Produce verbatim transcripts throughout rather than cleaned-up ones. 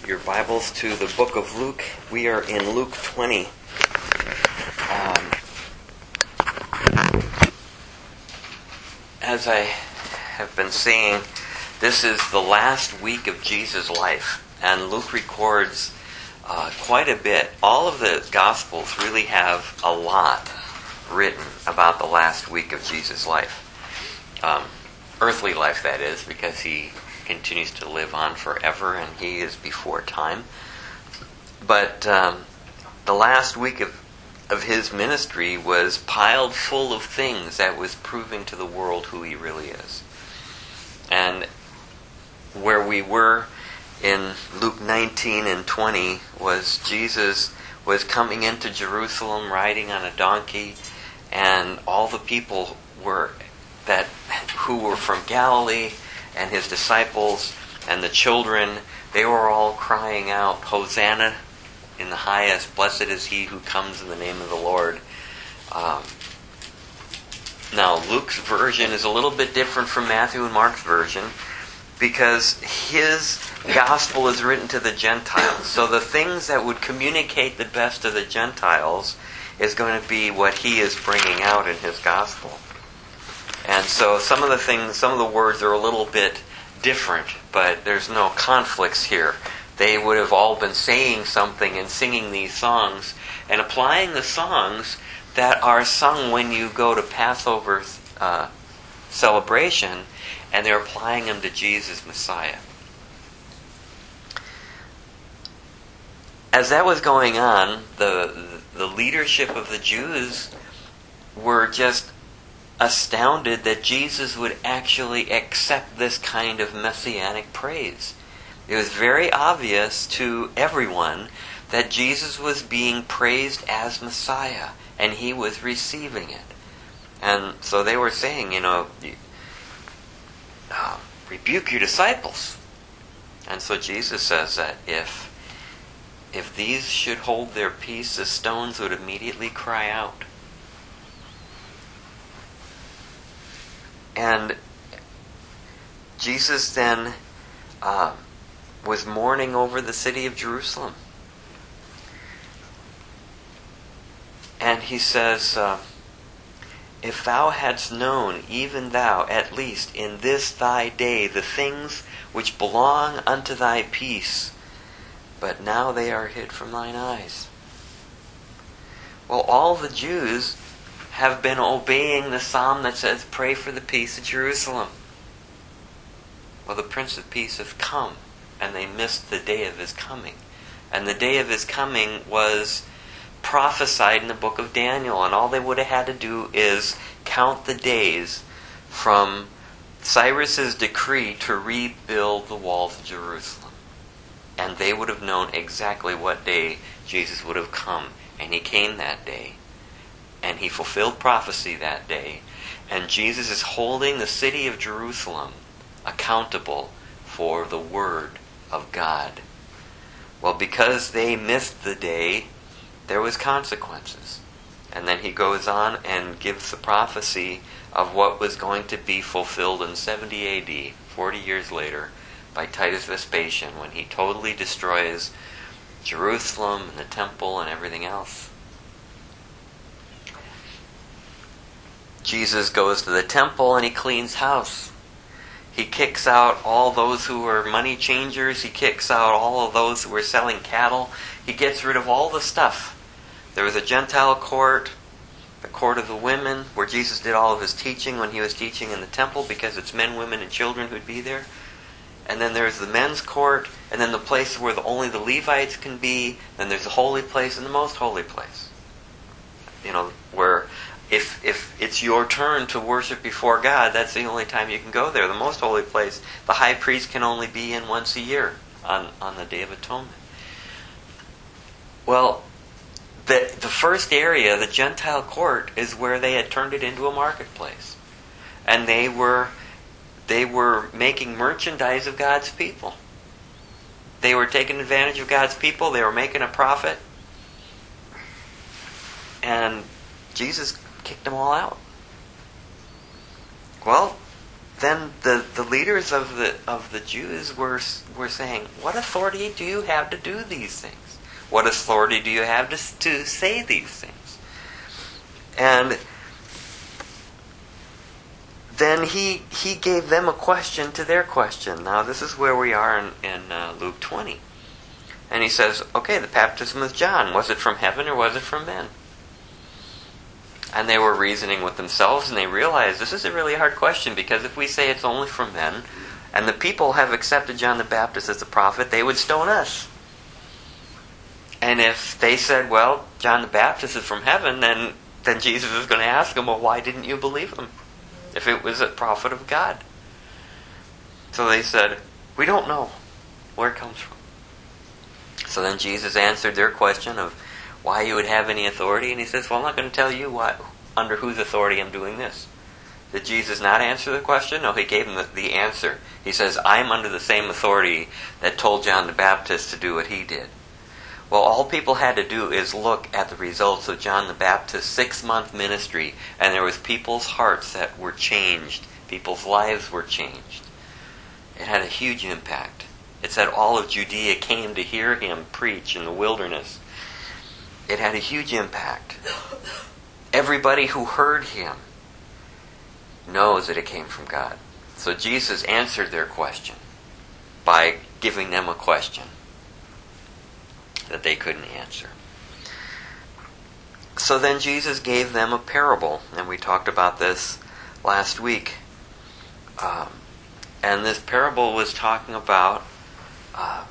your Bibles to the book of Luke. We are in Luke twenty. Um, as I have been saying, this is the last week of Jesus' life, and Luke records uh, quite a bit. All of the Gospels really have a lot written about the last week of Jesus' life. Um, earthly life, that is, because he continues to live on forever, and he is before time. But um, the last week of, of his ministry was piled full of things that was proving to the world who he really is. And where we were in Luke nineteen and twenty was Jesus was coming into Jerusalem riding on a donkey, and all the people were that who were from Galilee and his disciples and the children, they were all crying out, "Hosanna in the highest, blessed is he who comes in the name of the Lord." Um, now, Luke's version is a little bit different from Matthew and Mark's version because his gospel is written to the Gentiles. So the things that would communicate the best to the Gentiles is going to be what he is bringing out in his gospel. And so some of the things, some of the words are a little bit different, but there's no conflicts here. They would have all been saying something and singing these songs and applying the songs that are sung when you go to Passover uh, celebration, and they're applying them to Jesus, Messiah. As that was going on, the the leadership of the Jews were just astounded that Jesus would actually accept this kind of messianic praise. It was very obvious to everyone that Jesus was being praised as Messiah, and he was receiving it. And so they were saying, you know, uh, rebuke your disciples. And so Jesus says that if if these should hold their peace, the stones would immediately cry out. And Jesus then uh, was mourning over the city of Jerusalem. And he says, uh, if thou hadst known, even thou, at least in this thy day, the things which belong unto thy peace, but now they are hid from thine eyes. Well, all the Jews have been obeying the psalm that says, pray for the peace of Jerusalem. Well, the Prince of Peace has come, and they missed the day of his coming. And the day of his coming was prophesied in the book of Daniel, and all they would have had to do is count the days from Cyrus's decree to rebuild the walls of Jerusalem. And they would have known exactly what day Jesus would have come. And he came that day. And he fulfilled prophecy that day. And Jesus is holding the city of Jerusalem accountable for the word of God. Well, because they missed the day, there was consequences. And then he goes on and gives the prophecy of what was going to be fulfilled in seventy A D, forty years later, by Titus Vespasian, when he totally destroys Jerusalem and the temple and everything else. Jesus goes to the temple and he cleans house. He kicks out all those who were money changers. He kicks out all of those who were selling cattle. He gets rid of all the stuff. There was a Gentile court, the court of the women, where Jesus did all of his teaching when he was teaching in the temple, because it's men, women, and children who'd be there. And then there's the men's court, and then the place where the, only the Levites can be. Then there's the holy place and the most holy place. You know, where If if it's your turn to worship before God, that's the only time you can go there. The most holy place, the high priest can only be in once a year on, on the Day of Atonement. Well, the the first area, the Gentile court, is where they had turned it into a marketplace. And they were they were making merchandise of God's people. They were taking advantage of God's people. They were making a profit. And Jesus kicked them all out. Well, then the, the leaders of the of the Jews were were saying, "What authority do you have to do these things? What authority do you have to to say these things?" And then he he gave them a question to their question. Now this is where we are in, in uh, Luke twenty. And he says, okay, the baptism of John, was it from heaven or was it from men? And they were reasoning with themselves, and they realized this is a really hard question, because if we say it's only from men, and the people have accepted John the Baptist as a prophet, they would stone us. And if they said, well, John the Baptist is from heaven, then, then Jesus is going to ask them, well, why didn't you believe him if it was a prophet of God? So they said, we don't know where it comes from. So then Jesus answered their question of why you would have any authority, and he says, well, I'm not going to tell you what, under whose authority I'm doing this. Did Jesus not answer the question? No, he gave them the, the answer. He says, I'm under the same authority that told John the Baptist to do what he did. Well, all people had to do is look at the results of John the Baptist's six-month ministry, and there was people's hearts that were changed. People's lives were changed. It had a huge impact. It said all of Judea came to hear him preach in the wilderness. It had a huge impact. Everybody who heard him knows that it came from God. So Jesus answered their question by giving them a question that they couldn't answer. So then Jesus gave them a parable, and we talked about this last week. Um, and this parable was talking about uh,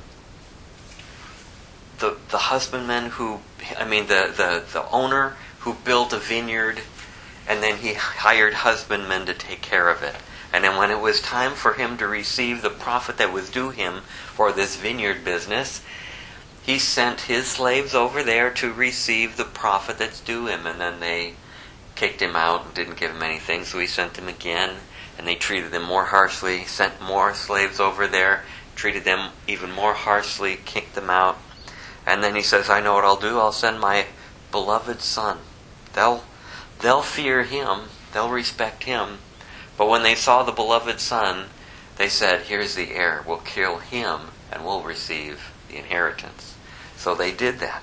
the the husbandman who, I mean, the, the, the owner who built a vineyard, and then he hired husbandmen to take care of it. And then when it was time for him to receive the profit that was due him for this vineyard business, he sent his slaves over there to receive the profit that's due him. And then they kicked him out and didn't give him anything, so he sent them again. And they treated them more harshly, sent more slaves over there, treated them even more harshly, kicked them out. And then he says, I know what I'll do. I'll send my beloved son. They'll, they'll fear him. They'll respect him. But when they saw the beloved son, they said, here's the heir. We'll kill him and we'll receive the inheritance. So they did that.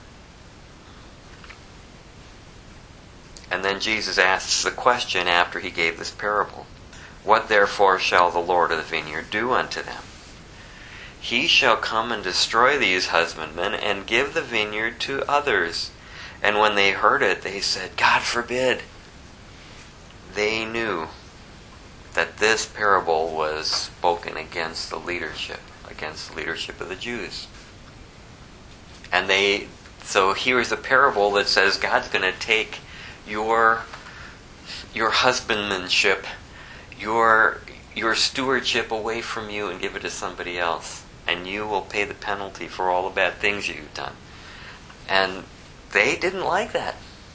And then Jesus asks the question after he gave this parable. What therefore shall the Lord of the vineyard do unto them? He shall come and destroy these husbandmen and give the vineyard to others. And when they heard it, they said, God forbid. They knew that this parable was spoken against the leadership, against the leadership of the Jews. And they, so here's a parable that says God's going to take your, your husbandmanship, your, your stewardship away from you and give it to somebody else. And you will pay the penalty for all the bad things you've done. And they didn't like that.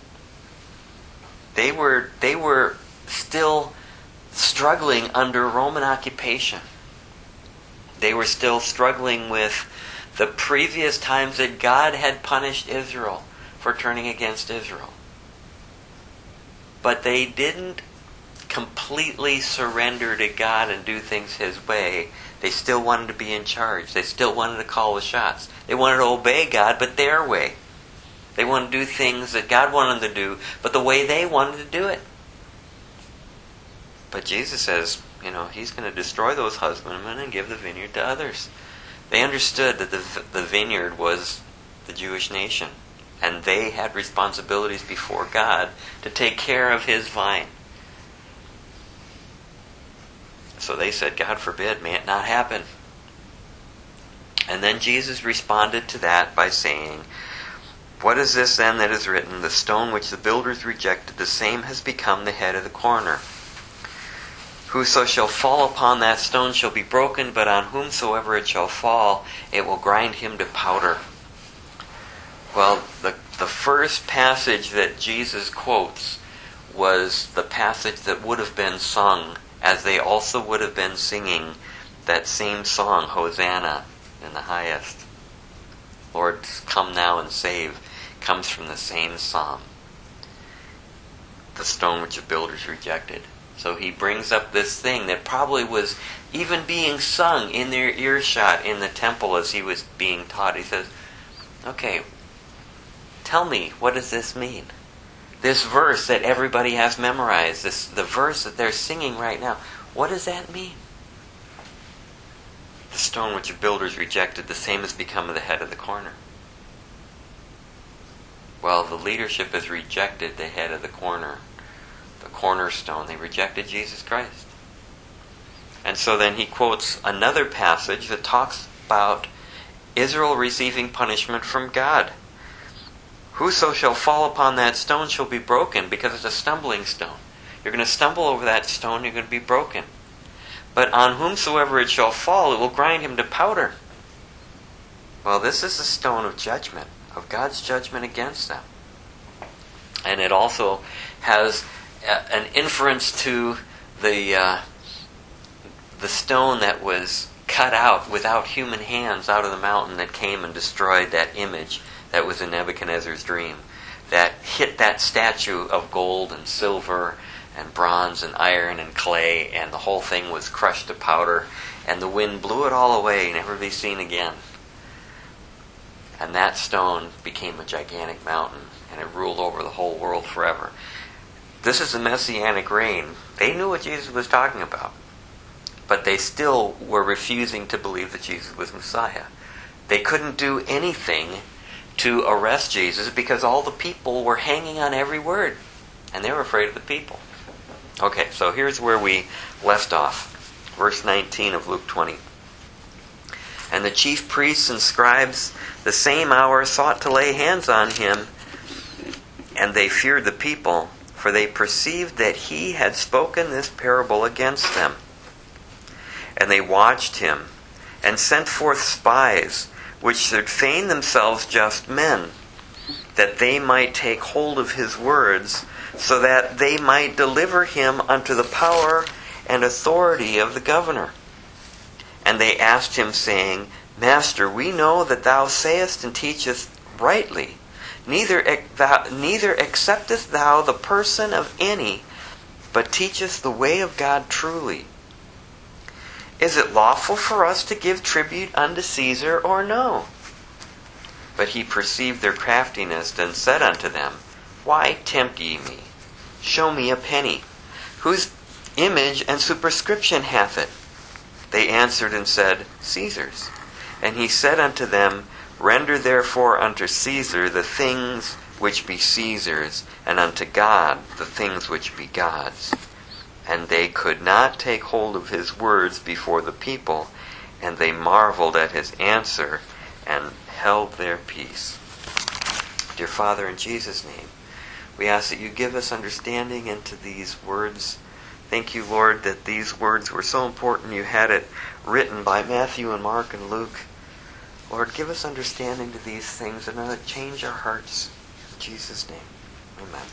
They were, they were still struggling under Roman occupation. They were still struggling with the previous times that God had punished Israel for turning against Israel. But they didn't completely surrender to God and do things His way. They still wanted to be in charge. They still wanted to call the shots. They wanted to obey God, but their way. They wanted to do things that God wanted them to do, but the way they wanted to do it. But Jesus says, you know, He's going to destroy those husbandmen and give the vineyard to others. They understood that the, the vineyard was the Jewish nation, and they had responsibilities before God to take care of His vine. So they said, God forbid, may it not happen. And then Jesus responded to that by saying, what is this then that is written? The stone which the builders rejected, the same has become the head of the corner. Whoso shall fall upon that stone shall be broken, but on whomsoever it shall fall, it will grind him to powder. Well, the, the first passage that Jesus quotes was the passage that would have been sung, as they also would have been singing that same song, Hosanna in the highest. Lord, come now and save, comes from the same psalm. The stone which the builders rejected. So he brings up this thing that probably was even being sung in their earshot in the temple as he was being taught. He says, okay, tell me, what does this mean? This verse that everybody has memorized, this the verse that they're singing right now, what does that mean? The stone which the builders rejected, the same has become the head of the corner. Well, the leadership has rejected the head of the corner, the cornerstone. They rejected Jesus Christ. And so then he quotes another passage that talks about Israel receiving punishment from God. Whoso shall fall upon that stone shall be broken, because it's a stumbling stone. You're going to stumble over that stone, you're going to be broken. But on whomsoever it shall fall, it will grind him to powder. Well, this is a stone of judgment, of God's judgment against them. And it also has a, an inference to the uh, the stone that was cut out without human hands out of the mountain that came and destroyed that image that was in Nebuchadnezzar's dream, that hit that statue of gold and silver and bronze and iron and clay, and the whole thing was crushed to powder, and the wind blew it all away, never to be seen again. And that stone became a gigantic mountain, and it ruled over the whole world forever. This is the Messianic reign. They knew what Jesus was talking about, but they still were refusing to believe that Jesus was Messiah. They couldn't do anything to arrest Jesus because all the people were hanging on every word, and they were afraid of the people. Okay, so here's where we left off. Verse nineteen of Luke twenty. And the chief priests and scribes the same hour sought to lay hands on him, and they feared the people, for they perceived that he had spoken this parable against them. And they watched him, and sent forth spies, which should feign themselves just men, that they might take hold of his words, so that they might deliver him unto the power and authority of the governor. And they asked him, saying, Master, we know that thou sayest and teachest rightly, neither, thou, neither acceptest thou the person of any, but teachest the way of God truly. Is it lawful for us to give tribute unto Caesar, or no? But he perceived their craftiness, and said unto them, Why tempt ye me? Show me a penny. Whose image and superscription hath it? They answered and said, Caesar's. And he said unto them, Render therefore unto Caesar the things which be Caesar's, and unto God the things which be God's. And they could not take hold of his words before the people, and they marveled at his answer, and held their peace. Dear Father, in Jesus' name, we ask that you give us understanding into these words. Thank you, Lord, that these words were so important. You had it written by Matthew and Mark and Luke. Lord, give us understanding to these things, and let it change our hearts. In Jesus' name, amen.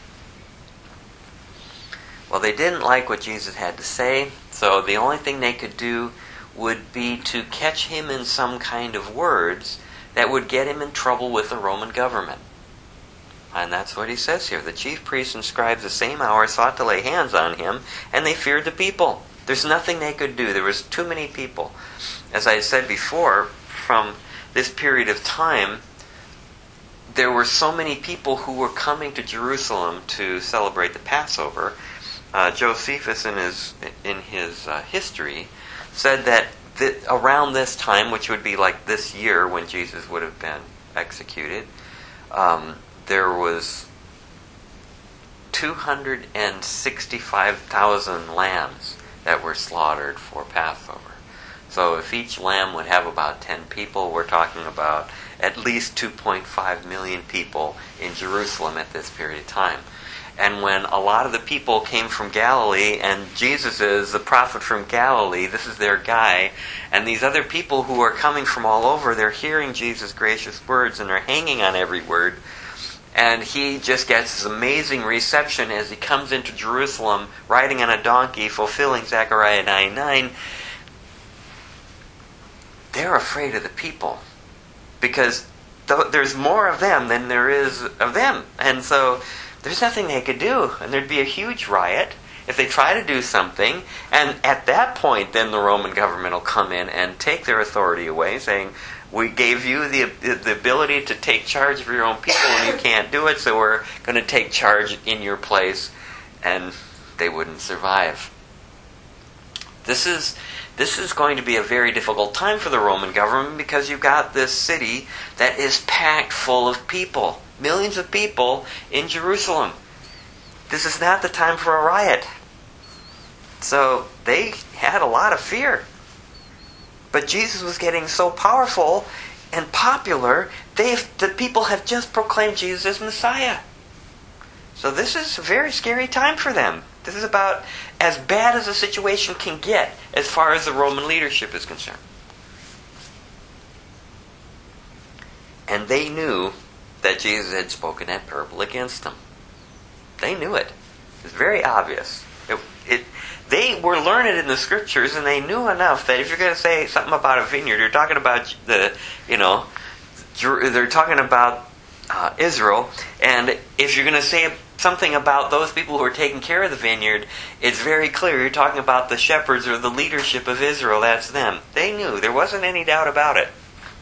Well, they didn't like what Jesus had to say, so the only thing they could do would be to catch him in some kind of words that would get him in trouble with the Roman government. And that's what he says here. The chief priests and scribes the same hour sought to lay hands on him, and they feared the people. There's nothing they could do. There was too many people. As I said before, from this period of time, there were so many people who were coming to Jerusalem to celebrate the Passover. Uh, Josephus, in his in his uh, history, said that th- around this time, which would be like this year when Jesus would have been executed, um, there was two hundred sixty-five thousand lambs that were slaughtered for Passover. So if each lamb would have about ten people, we're talking about at least two point five million people in Jerusalem at this period of time. And when a lot of the people came from Galilee, and Jesus is the prophet from Galilee, this is their guy, and these other people who are coming from all over, they're hearing Jesus' gracious words, and they're hanging on every word. And he just gets this amazing reception as he comes into Jerusalem, riding on a donkey, fulfilling Zechariah nine nine. They're afraid of the people, because th- there's more of them than there is of them. And so there's nothing they could do, and there'd be a huge riot, if they try to do something, and at that point then the Roman government will come in and take their authority away, saying, we gave you the, the ability to take charge of your own people and you can't do it, so we're going to take charge in your place, and they wouldn't survive. This is this is going to be a very difficult time for the Roman government, because you've got this city that is packed full of people. Millions of people in Jerusalem. This is not the time for a riot. So they had a lot of fear. But Jesus was getting so powerful and popular, they've, the people have just proclaimed Jesus as Messiah. So this is a very scary time for them. This is about as bad as the situation can get as far as the Roman leadership is concerned. And they knew that Jesus had spoken that parable against them. They knew it. It was very obvious. It, it, they were learned in the Scriptures, and they knew enough that if you're going to say something about a vineyard, you're talking about the, you know, they're talking about uh, Israel, and if you're going to say something about those people who are taking care of the vineyard, it's very clear you're talking about the shepherds or the leadership of Israel. That's them. They knew. There wasn't any doubt about it.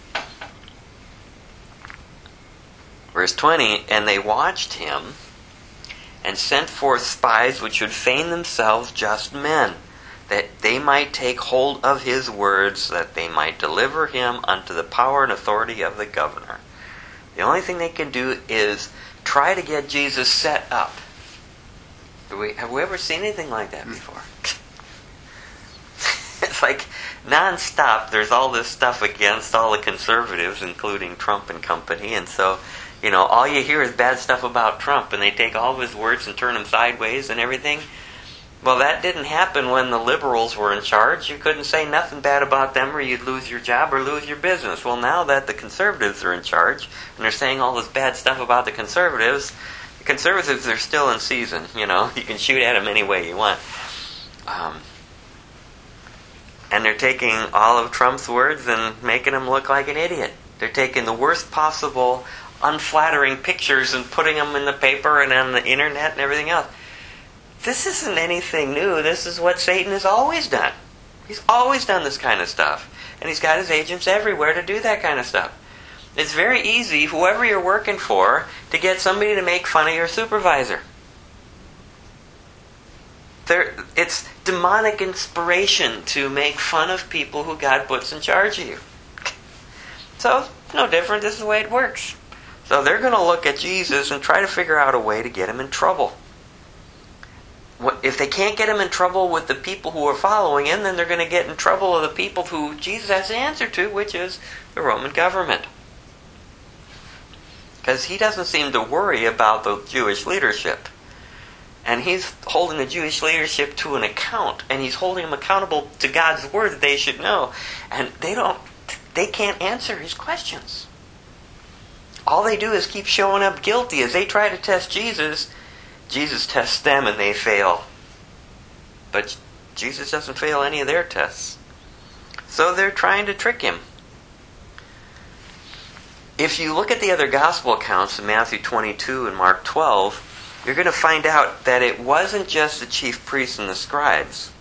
Verse twenty, and they watched him and sent forth spies which should feign themselves just men, that they might take hold of his words, that they might deliver him unto the power and authority of the governor. The only thing they can do is try to get Jesus set up. Do we, have we ever seen anything like that before? It's like non-stop. There's all this stuff against all the conservatives, including Trump and company, and so, you know, all you hear is bad stuff about Trump, and they take all of his words and turn them sideways and everything. Well, that didn't happen when the liberals were in charge. You couldn't say nothing bad about them or you'd lose your job or lose your business. Well, now that the conservatives are in charge and they're saying all this bad stuff about the conservatives, the conservatives are still in season, you know. You can shoot at them any way you want. Um, and they're taking all of Trump's words and making him look like an idiot. They're taking the worst possible unflattering pictures and putting them in the paper and on the internet and everything else. This isn't anything new. This is what Satan has always done. He's always done this kind of stuff. And he's got his agents everywhere to do that kind of stuff. It's very easy, whoever you're working for, to get somebody to make fun of your supervisor. There, it's demonic inspiration to make fun of people who God puts in charge of you. So, it's no different. This is the way it works. So they're going to look at Jesus and try to figure out a way to get him in trouble. If they can't get him in trouble with the people who are following him, then they're going to get in trouble with the people who Jesus has to answer to, which is the Roman government. Because he doesn't seem to worry about the Jewish leadership. And he's holding the Jewish leadership to an account. And he's holding them accountable to God's word that they should know. And they don't, they can't answer his questions. All they do is keep showing up guilty. As they try to test Jesus, Jesus tests them and they fail. But Jesus doesn't fail any of their tests. So they're trying to trick him. If you look at the other gospel accounts in Matthew twenty-two and Mark twelve, you're going to find out that it wasn't just the chief priests and the scribes.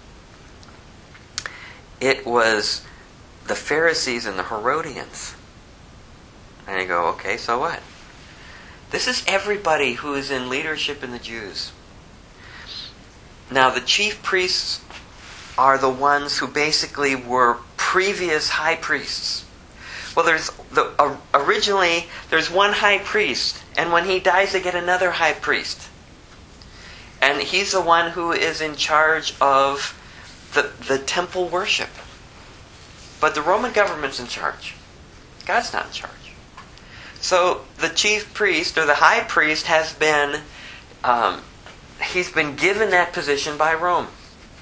It was the Pharisees and the Herodians. And you go, okay, so what? This is everybody who is in leadership in the Jews. Now, the chief priests are the ones who basically were previous high priests. Well, there's the uh, originally there's one high priest, and when he dies, they get another high priest, and he's the one who is in charge of the the temple worship. But the Roman government's in charge. God's not in charge. So the chief priest or the high priest has been um, he's been given that position by Rome.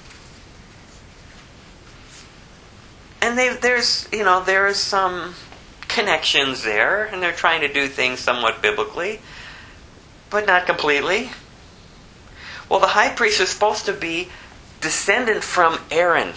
And they, there's, you know, there is some connections there, and they're trying to do things somewhat biblically, but not completely. Well, the high priest is supposed to be descendant from Aaron,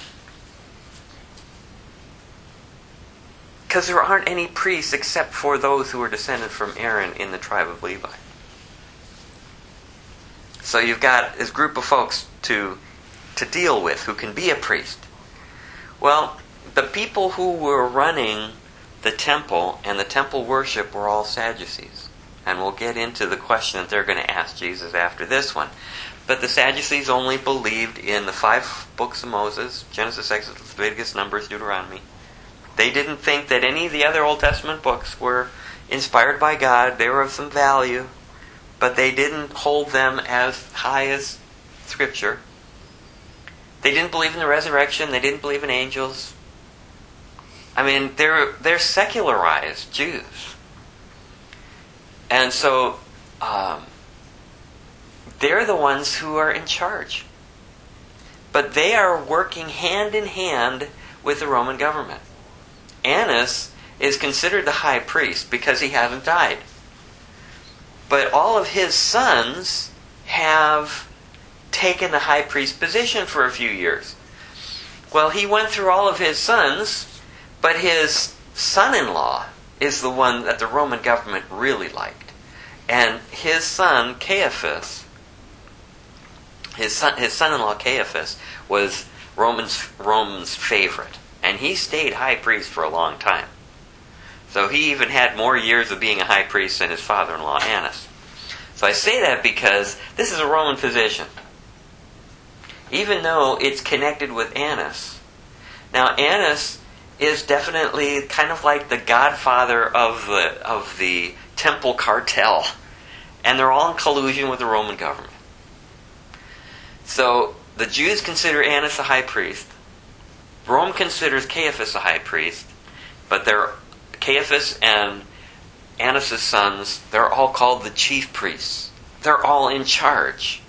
because there aren't any priests except for those who are descended from Aaron in the tribe of Levi. So you've got this group of folks to to deal with who can be a priest. Well, the people who were running the temple and the temple worship were all Sadducees. And we'll get into the question that they're going to ask Jesus after this one. But the Sadducees only believed in the five books of Moses, Genesis, Exodus, Leviticus, Numbers, Deuteronomy. They didn't think that any of the other Old Testament books were inspired by God. They were of some value. But they didn't hold them as high as Scripture. They didn't believe in the resurrection. They didn't believe in angels. I mean, they're they're secularized Jews. And so um, they're the ones who are in charge. But they are working hand in hand with the Roman government. Annas is considered the high priest because he hasn't died. But all of his sons have taken the high priest position for a few years. Well, he went through all of his sons, but his son-in-law is the one that the Roman government really liked. And his son, Caiaphas, his son, his son-in-law Caiaphas was Roman's, Rome's favorite. And he stayed high priest for a long time. So he even had more years of being a high priest than his father-in-law Annas. So I say that because this is a Roman position. Even though it's connected with Annas. Now Annas is definitely kind of like the godfather of the of the temple cartel. And they're all in collusion with the Roman government. So the Jews consider Annas a high priest. Rome considers Caiaphas a high priest. But they're Caiaphas and Annas' sons, they're all called the chief priests. They're all in charge.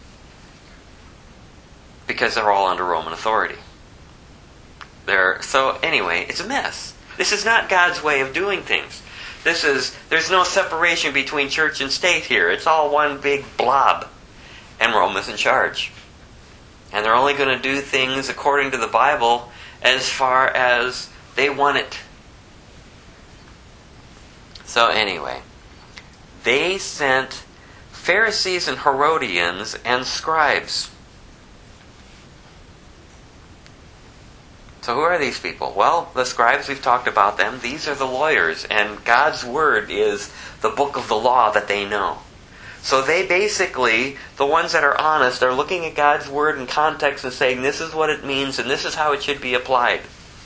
Because they're all under Roman authority. They're, so anyway, it's a mess. This is not God's way of doing things. This is, there's no separation between church and state here. It's all one big blob. And Rome is in charge. And they're only going to do things according to the Bible as far as they want it. So anyway, they sent Pharisees and Herodians and scribes. So who are these people? Well, the scribes, we've talked about them. These are the lawyers, and God's Word is the book of the law that they know. So they basically, the ones that are honest, are looking at God's Word in context and saying, this is what it means, and this is how it should be applied.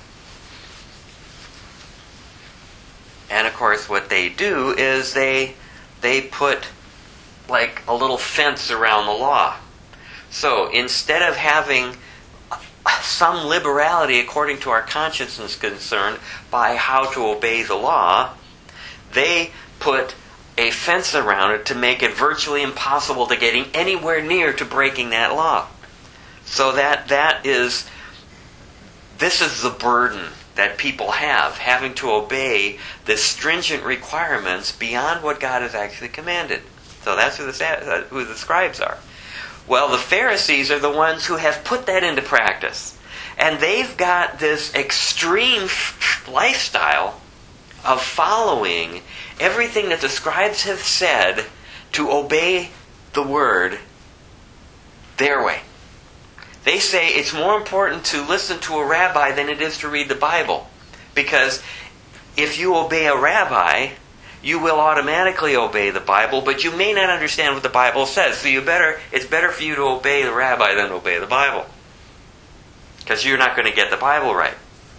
And of course, what they do is they they put like a little fence around the law. So instead of having some liberality according to our conscience is concerned by how to obey the law, they put a fence around it to make it virtually impossible to getting anywhere near to breaking that law. So that that is, this is the burden that people have, having to obey the stringent requirements beyond what God has actually commanded. So that's who the, who the scribes are. Well, the Pharisees are the ones who have put that into practice. And they've got this extreme lifestyle of following everything that the scribes have said to obey the Word their way. They say it's more important to listen to a rabbi than it is to read the Bible. Because if you obey a rabbi, you will automatically obey the Bible, but you may not understand what the Bible says. So you better it's better for you to obey the rabbi than obey the Bible. Because you're not going to get the Bible right.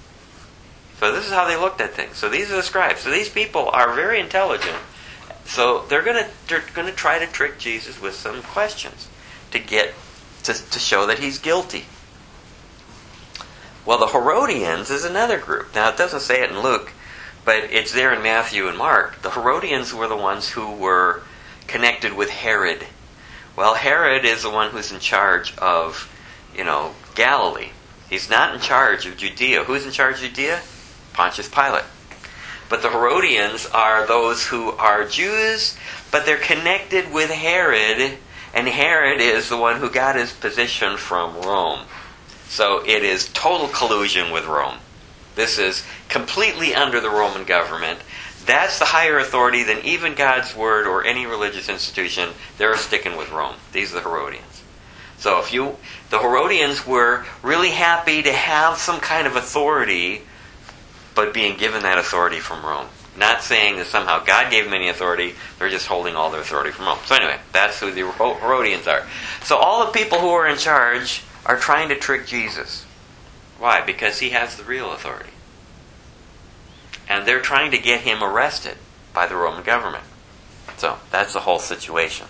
So this is how they looked at things. So these are the scribes. So these people are very intelligent. So they're going to they're going to try to trick Jesus with some questions to get to, to show that he's guilty. Well, the Herodians is another group. Now it doesn't say it in Luke, but it's there in Matthew and Mark. The Herodians were the ones who were connected with Herod. Well, Herod is the one who's in charge of, you know, Galilee. He's not in charge of Judea. Who's in charge of Judea? Pontius Pilate. But the Herodians are those who are Jews, but they're connected with Herod, and Herod is the one who got his position from Rome. So it is total collusion with Rome. This is completely under the Roman government. That's the higher authority than even God's word or any religious institution. They're sticking with Rome. These are the Herodians. So if you, the Herodians were really happy to have some kind of authority, but being given that authority from Rome. Not saying that somehow God gave them any authority. They're just holding all their authority from Rome. So anyway, that's who the Herodians are. So all the people who are in charge are trying to trick Jesus. Why? Because he has the real authority. And they're trying to get him arrested by the Roman government. So that's the whole situation.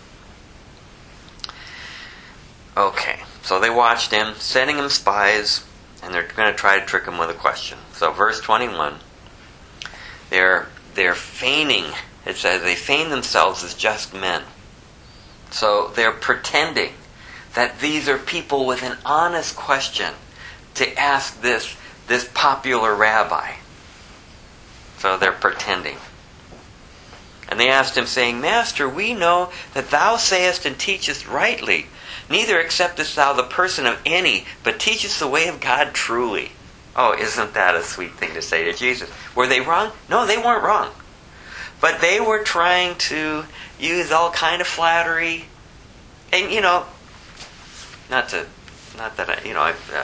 Okay, so they watched him, sending him spies, and they're going to try to trick him with a question. So verse twenty-one, they're they're feigning, it says, they feign themselves as just men. So they're pretending that these are people with an honest question to ask this, this popular rabbi. So they're pretending. And they asked him, saying, Master, we know that thou sayest and teachest rightly. Neither acceptest thou the person of any, but teachest the way of God truly. Oh, isn't that a sweet thing to say to Jesus? Were they wrong? No, they weren't wrong. But they were trying to use all kind of flattery. And, you know, not to, not that I, you know, I, uh,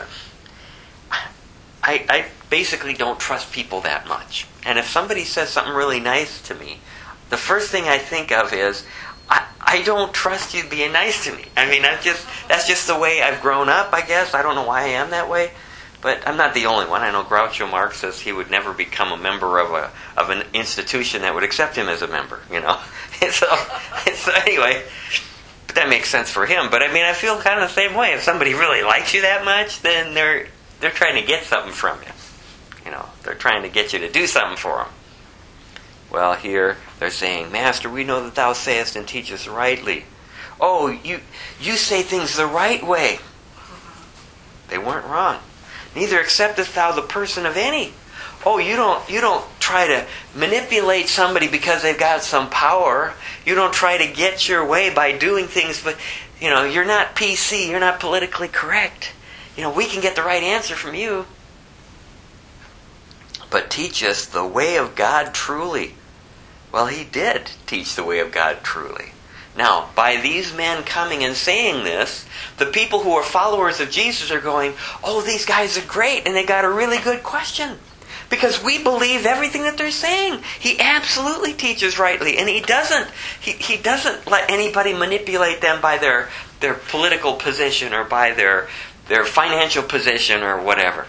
I, I basically don't trust people that much. And if somebody says something really nice to me, the first thing I think of is, I, I don't trust you being nice to me. I mean, I'm just that's just the way I've grown up, I guess. I don't know why I am that way. But I'm not the only one. I know Groucho Marx says he would never become a member of a of an institution that would accept him as a member, you know. And so, and so anyway, but that makes sense for him. But I mean, I feel kind of the same way. If somebody really likes you that much, then they're they're trying to get something from you. You know, they're trying to get you to do something for them. Well, here they're saying, Master, we know that thou sayest and teachest rightly. Oh, you you say things the right way. They weren't wrong. Neither acceptest thou the person of any. Oh, you don't you don't try to manipulate somebody because they've got some power. You don't try to get your way by doing things, but you know, you're not P C, you're not politically correct. You know, we can get the right answer from you. But teach us the way of God truly. Well, he did teach the way of God truly. Now, by these men coming and saying this, the people who are followers of Jesus are going, oh, these guys are great, and they got a really good question. Because we believe everything that they're saying. He absolutely teaches rightly, and he doesn't he, he doesn't let anybody manipulate them by their, their political position or by their, their financial position or whatever.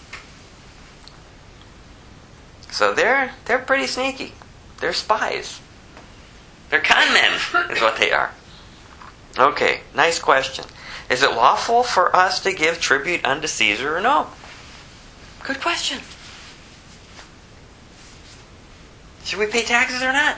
So they're they're pretty sneaky. They're spies. They're con men, is what they are. Okay, nice question. Is it lawful for us to give tribute unto Caesar or no? Good question. Should we pay taxes or not?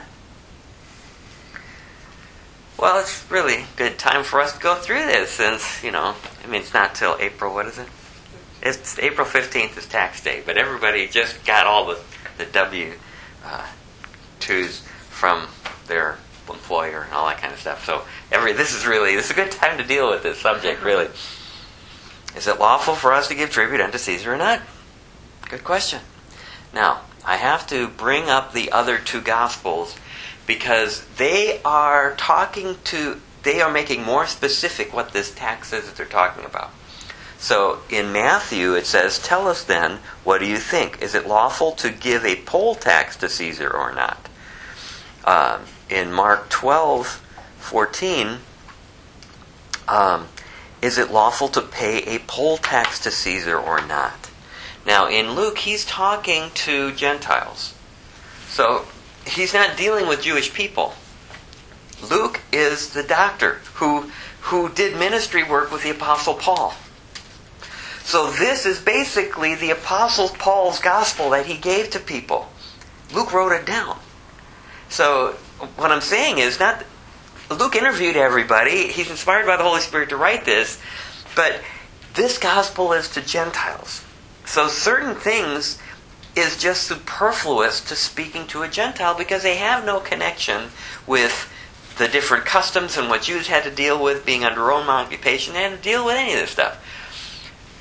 Well, it's really a good time for us to go through this since, you know, I mean, it's not till April, what is it? It's April fifteenth is tax day, but everybody just got all the the W twos uh, from their employer and all that kind of stuff. So every this is really this is a good time to deal with this subject, really. Is it lawful for us to give tribute unto Caesar or not? Good question. Now, I have to bring up the other two Gospels because they are talking to, they are making more specific what this tax is that they're talking about. So in Matthew it says, tell us then, what do you think? Is it lawful to give a poll tax to Caesar or not? Um, in Mark twelve fourteen, um, is it lawful to pay a poll tax to Caesar or not? Now in Luke he's talking to Gentiles. So he's not dealing with Jewish people. Luke is the doctor who, who did ministry work with the Apostle Paul. So this is basically the Apostle Paul's gospel that he gave to people. Luke wrote it down. So what I'm saying is, not Luke interviewed everybody. He's inspired by the Holy Spirit to write this. But this gospel is to Gentiles. So certain things is just superfluous to speaking to a Gentile because they have no connection with the different customs and what Jews had to deal with being under Roman occupation. They had to deal with any of this stuff.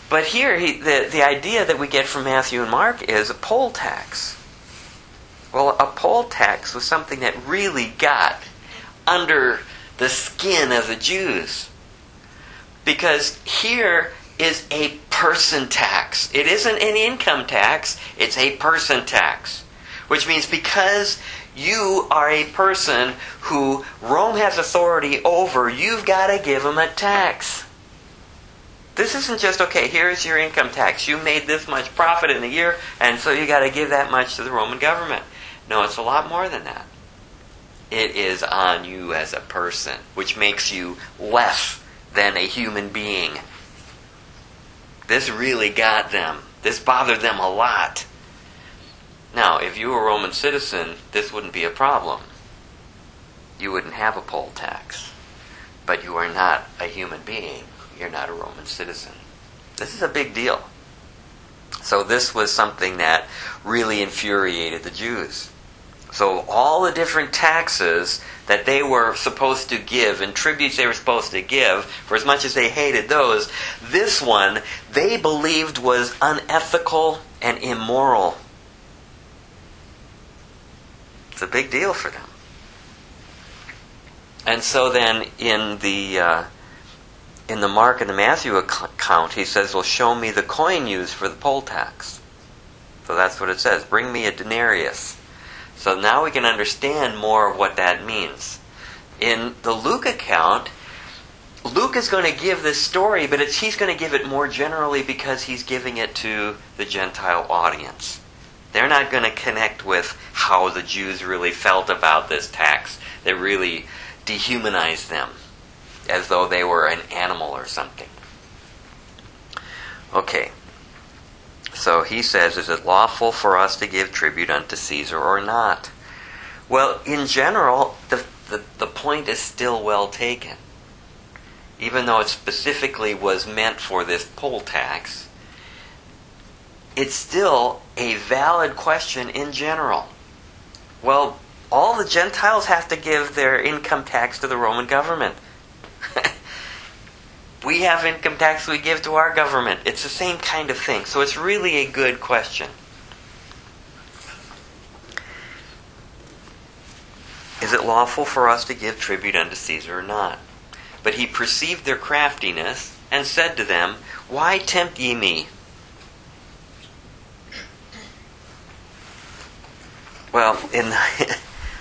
But here, he, the, the idea that we get from Matthew and Mark is a poll tax. Well, a poll tax was something that really got under the skin of the Jews. Because here is a person tax. It isn't an income tax, it's a person tax. Which means because you are a person who Rome has authority over, you've got to give them a tax. This isn't just, okay, here's your income tax. You made this much profit in a year, and so you got to give that much to the Roman government. No, it's a lot more than that. It is on you as a person, which makes you less than a human being. This really got them. This bothered them a lot. Now, if you were a Roman citizen, this wouldn't be a problem. You wouldn't have a poll tax. But you are not a human being. You're not a Roman citizen. This is a big deal. So this was something that really infuriated the Jews. So all the different taxes that they were supposed to give and tributes they were supposed to give, for as much as they hated those, this one they believed was unethical and immoral. It's a big deal for them. And so then in the uh, in the Mark and the Matthew account, he says, well, show me the coin used for the poll tax. So that's what it says. Bring me a denarius. So now we can understand more of what that means. In the Luke account, Luke is going to give this story, but it's, he's going to give it more generally because he's giving it to the Gentile audience. They're not going to connect with how the Jews really felt about this tax. They really dehumanized them as though they were an animal or something. Okay. So he says, is it lawful for us to give tribute unto Caesar or not? Well, in general, the, the, the point is still well taken. Even though it specifically was meant for this poll tax, it's still a valid question in general. Well, all the Gentiles have to give their income tax to the Roman government. We have income tax we give to our government. It's the same kind of thing. So it's really a good question. Is it lawful for us to give tribute unto Caesar or not? But he perceived their craftiness and said to them, why tempt ye me? Well, in the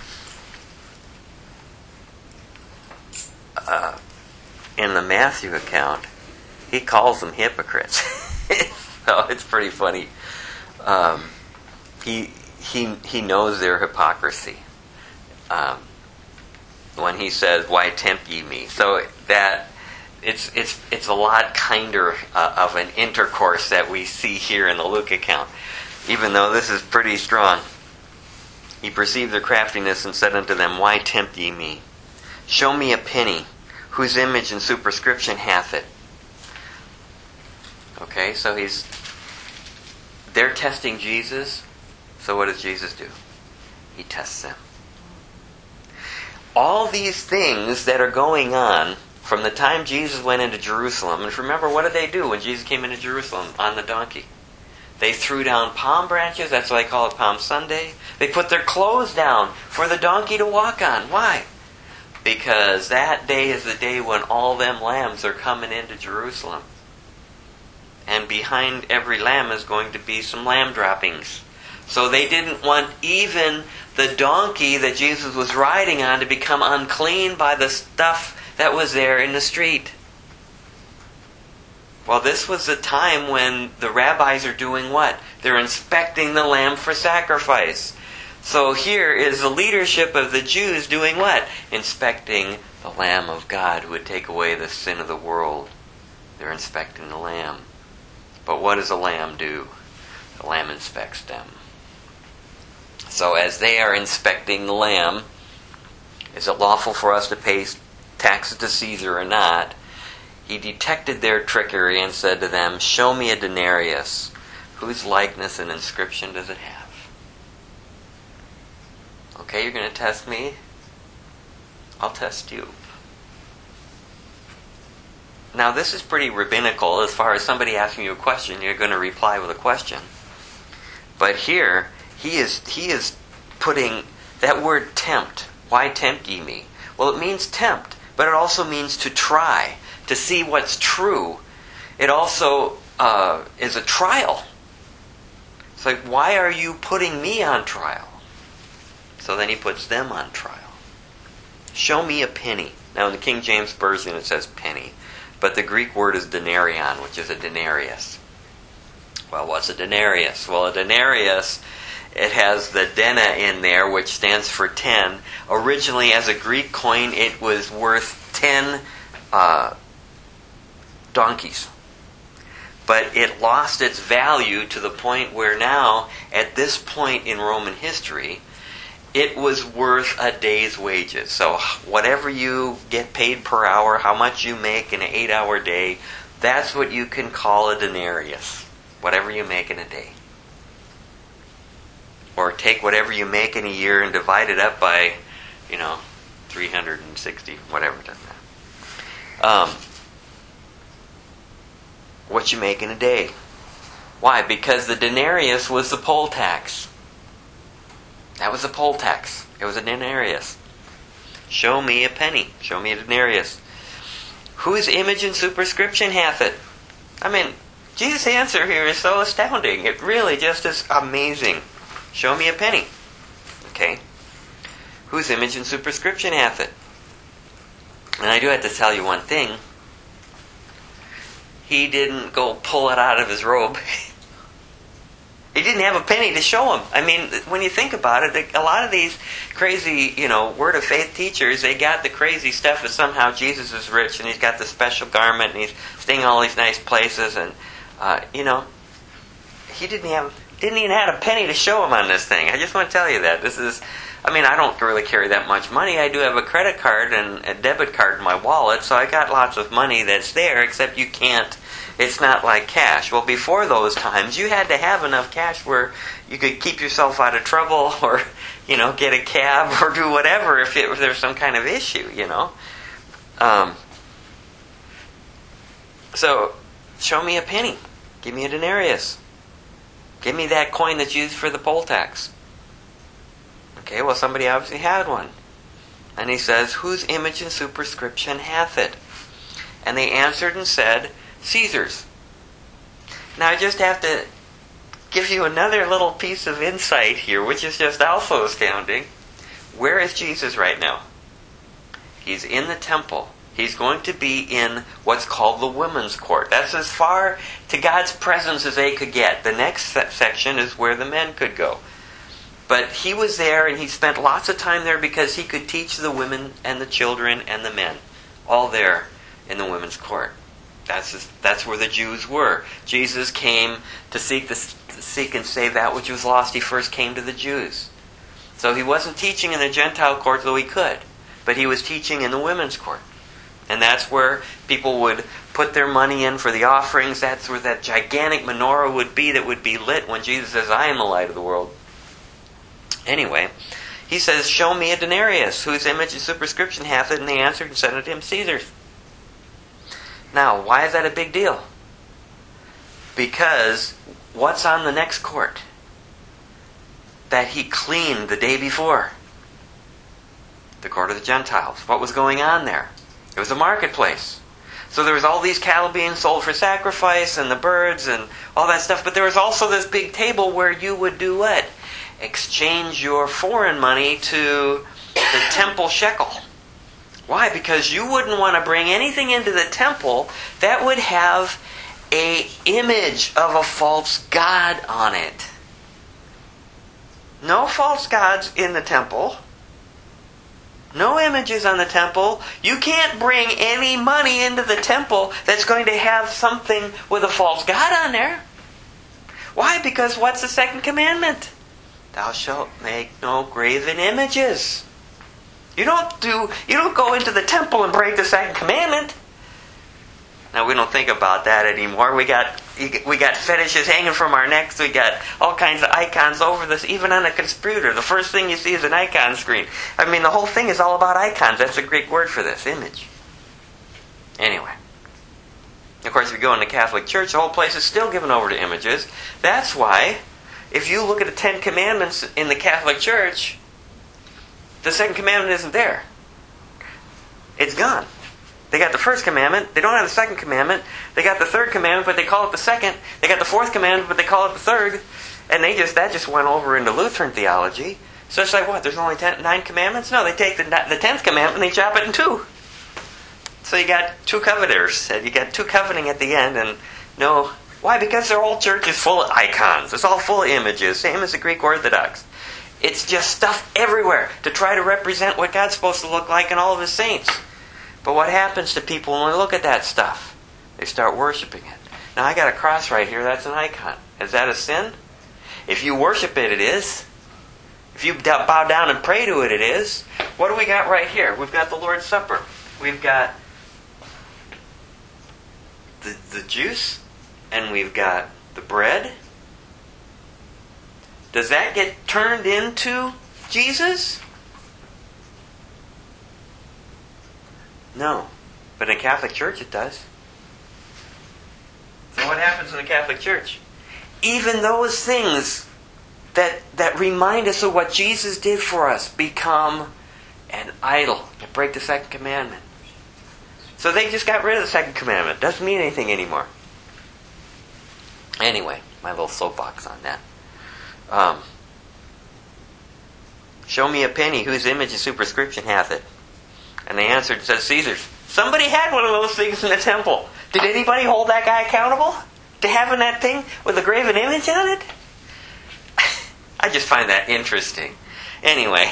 uh, in the Matthew account, he calls them hypocrites. So it's pretty funny. Um, he he he knows their hypocrisy um, when he says, "Why tempt ye me?" So that it's it's it's a lot kinder uh, of an intercourse that we see here in the Luke account, even though this is pretty strong. He perceived their craftiness and said unto them, why tempt ye me? Show me a penny, whose image and superscription hath it. Okay, so he's they're testing Jesus. So what does Jesus do? He tests them. All these things that are going on from the time Jesus went into Jerusalem, and remember, what did they do when Jesus came into Jerusalem on the donkey? They threw down palm branches. That's why they call it Palm Sunday. They put their clothes down for the donkey to walk on. Why? Because that day is the day when all them lambs are coming into Jerusalem. And behind every lamb is going to be some lamb droppings. So they didn't want even the donkey that Jesus was riding on to become unclean by the stuff that was there in the street. Well, this was the time when the rabbis are doing what? They're inspecting the lamb for sacrifice. So here is the leadership of the Jews doing what? Inspecting the Lamb of God who would take away the sin of the world. They're inspecting the lamb. But what does a lamb do? The lamb inspects them. So as they are inspecting the lamb, is it lawful for us to pay taxes to Caesar or not? He detected their trickery and said to them, show me a denarius. Whose likeness and inscription does it have? Okay, you're going to test me? I'll test you. Now this is pretty rabbinical as far as somebody asking you a question, you're going to reply with a question. But here, he is he is putting that word tempt. Why tempt ye me? Well, it means tempt, but it also means to try, to see what's true. It also uh, is a trial. It's like, why are you putting me on trial? So then he puts them on trial. Show me a penny. Now in the King James Version it says penny, but the Greek word is denarion, which is a denarius. Well, what's a denarius? Well, a denarius, it has the dena in there, which stands for ten. Originally, as a Greek coin, it was worth ten uh, donkeys. But it lost its value to the point where now, at this point in Roman history, it was worth a day's wages. So whatever you get paid per hour, how much you make in an eight-hour day, that's what you can call a denarius. Whatever you make in a day. Or take whatever you make in a year and divide it up by, you know, three hundred sixty, whatever it does that. Um, what you make in a day. Why? Because the denarius was the poll tax. That was the poll tax. It was a denarius. Show me a penny. Show me a denarius. Whose image and superscription hath it? I mean, Jesus' answer here is so astounding. It really just is amazing. Show me a penny. Okay. Whose image and superscription hath it? And I do have to tell you one thing. He didn't go pull it out of his robe. He didn't have a penny to show him. I mean, when you think about it, a lot of these crazy, you know, Word of Faith teachers, they got the crazy stuff that somehow Jesus is rich and he's got the special garment and he's staying in all these nice places and, uh, you know, he didn't have, didn't even have a penny to show him on this thing. I just want to tell you that. This is, I mean, I don't really carry that much money. I do have a credit card and a debit card in my wallet, so I got lots of money that's there, except you can't, it's not like cash. Well, before those times, you had to have enough cash where you could keep yourself out of trouble or, you know, get a cab or do whatever if, it, if there's some kind of issue, you know. Um, so, show me a penny. Give me a denarius. Give me that coin that's used for the poll tax. Okay, well, somebody obviously had one. And he says, whose image and superscription hath it? And they answered and said, Caesar's. Now I just have to give you another little piece of insight here, which is just also astounding. Where is Jesus right now? He's in the temple. He's going to be in what's called the women's court. That's as far to God's presence as they could get. The next section is where the men could go. But he was there and he spent lots of time there because he could teach the women and the children and the men. All there in the women's court. That's that's where the Jews were. Jesus came to seek, the, to seek and save that which was lost. He first came to the Jews. So he wasn't teaching in the Gentile court, though he could. But he was teaching in the women's court. And that's where people would put their money in for the offerings. That's where that gigantic menorah would be that would be lit when Jesus says, I am the light of the world. Anyway, he says, show me a denarius, whose image and superscription hath it? And they answered and said unto him, Caesar's. Now, why is that a big deal? Because what's on the next court? That he cleaned the day before. The court of the Gentiles. What was going on there? It was a marketplace. So there was all these cattle being sold for sacrifice and the birds and all that stuff. But there was also this big table where you would do what? Exchange your foreign money to the temple shekel. Why? Because you wouldn't want to bring anything into the temple that would have a image of a false god on it. No false gods in the temple. No images on the temple. You can't bring any money into the temple that's going to have something with a false god on there. Why? Because what's the second commandment? Thou shalt make no graven images. You don't do. You don't go into the temple and break the second commandment. Now we don't think about that anymore. We got we got fetishes hanging from our necks. We got all kinds of icons over this. Even on a computer, the first thing you see is an icon screen. I mean, the whole thing is all about icons. That's a Greek word for this, image. Anyway, Of course, if you go in the Catholic Church, the whole place is still given over to images. That's why, if you look at the Ten Commandments in the Catholic Church, the second commandment isn't there. It's gone. They got the first commandment. They don't have the second commandment. They got the third commandment, but they call it the second. They got the fourth commandment, but they call it the third. And they just that just went over into Lutheran theology. So it's like, what, there's only ten, nine commandments? No, they take the, the tenth commandment and they chop it in two. So you got two coveters. And you got two coveting at the end. And no, why? Because their whole church is full of icons. It's all full of images, same as the Greek Orthodox. It's just stuff everywhere to try to represent what God's supposed to look like in all of His saints. But what happens to people when they look at that stuff? They start worshiping it. Now I got a cross right here. That's an icon. Is that a sin? If you worship it, it is. If you bow down and pray to it, it is. What do we got right here? We've got the Lord's Supper. We've got the, the juice, and we've got the bread. Does that get turned into Jesus? No. But in the Catholic Church it does. So what happens in the Catholic Church? Even those things that that remind us of what Jesus did for us become an idol. They break the second commandment. So they just got rid of the second commandment. Doesn't mean anything anymore. Anyway, my little soapbox on that. Um, Show me a penny whose image and superscription hath it. And they answered and said, Caesar's. Somebody had one of those things in the temple. Did anybody hold that guy accountable to having that thing with a graven image on it? I just find that interesting. Anyway,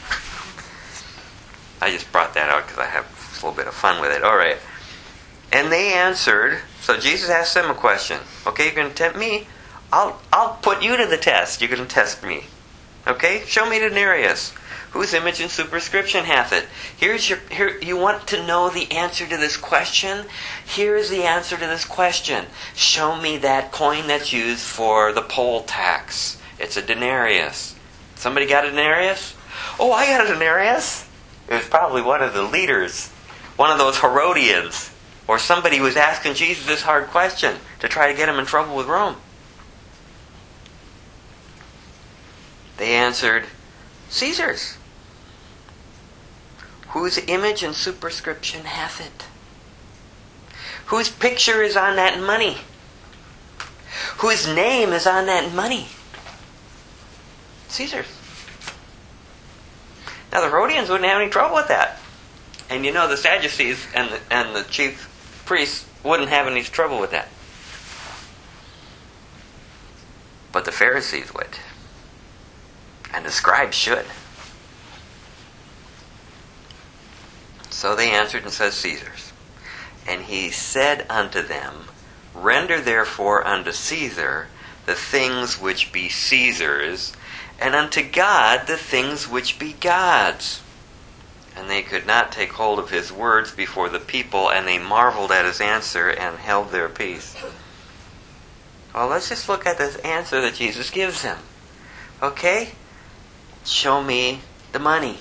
I just brought that out because I have a little bit of fun with it. All right. And they answered, so Jesus asked them a question. Okay, you're going to tempt me? I'll I'll put you to the test. You're going to test me. Okay? Show me denarius. Whose image and superscription hath it? Here's your here you want to know the answer to this question? Here's the answer to this question. Show me that coin that's used for the poll tax. It's a denarius. Somebody got a denarius? Oh, I got a denarius. It was probably one of the leaders. One of those Herodians. Or somebody was asking Jesus this hard question to try to get him in trouble with Rome. They answered, Caesar's. Whose image and superscription hath it? Whose picture is on that money? Whose name is on that money? Caesar's. Now the Herodians wouldn't have any trouble with that. And you know the Sadducees and the, and the chief priests wouldn't have any trouble with that. But the Pharisees would. And the scribes should. So they answered and said, Caesar's. And he said unto them, Render therefore unto Caesar the things which be Caesar's, and unto God the things which be God's. And they could not take hold of his words before the people, and they marveled at his answer and held their peace. Well, let's just look at this answer that Jesus gives them. Okay? Show me the money.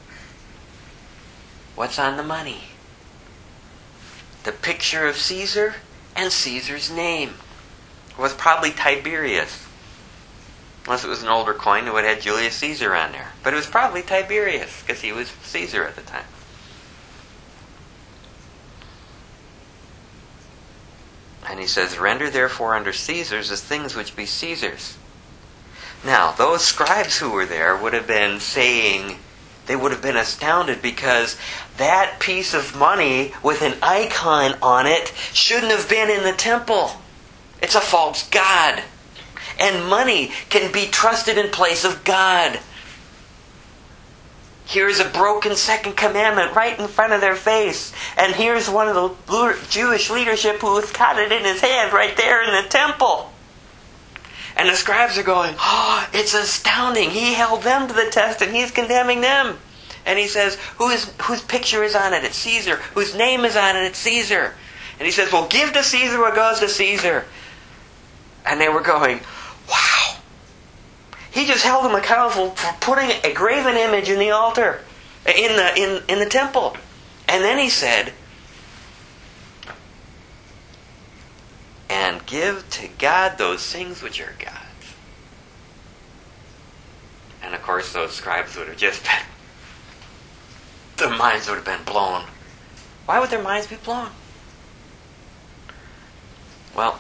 What's on the money? The picture of Caesar and Caesar's name. It was probably Tiberius. Unless it was an older coin, it would have had Julius Caesar on there. But it was probably Tiberius, because he was Caesar at the time. And he says, Render therefore unto Caesar's the things which be Caesar's. Now, those scribes who were there would have been saying, they would have been astounded, because that piece of money with an icon on it shouldn't have been in the temple. It's a false god. And money can be trusted in place of God. Here's a broken second commandment right in front of their face. And here's one of the Jewish leadership who's got it in his hand right there in the temple. And the scribes are going, oh, it's astounding. He held them to the test and he's condemning them. And he says, Who is, whose picture is on it? It's Caesar. Whose name is on it? It's Caesar. And he says, well, give to Caesar what goes to Caesar. And they were going, wow. He just held them accountable for putting a graven image in the altar, in the in, in the temple. And then he said, give to God those things which are God's. And of course those scribes would have just been, their minds would have been blown. Why would their minds be blown? Well,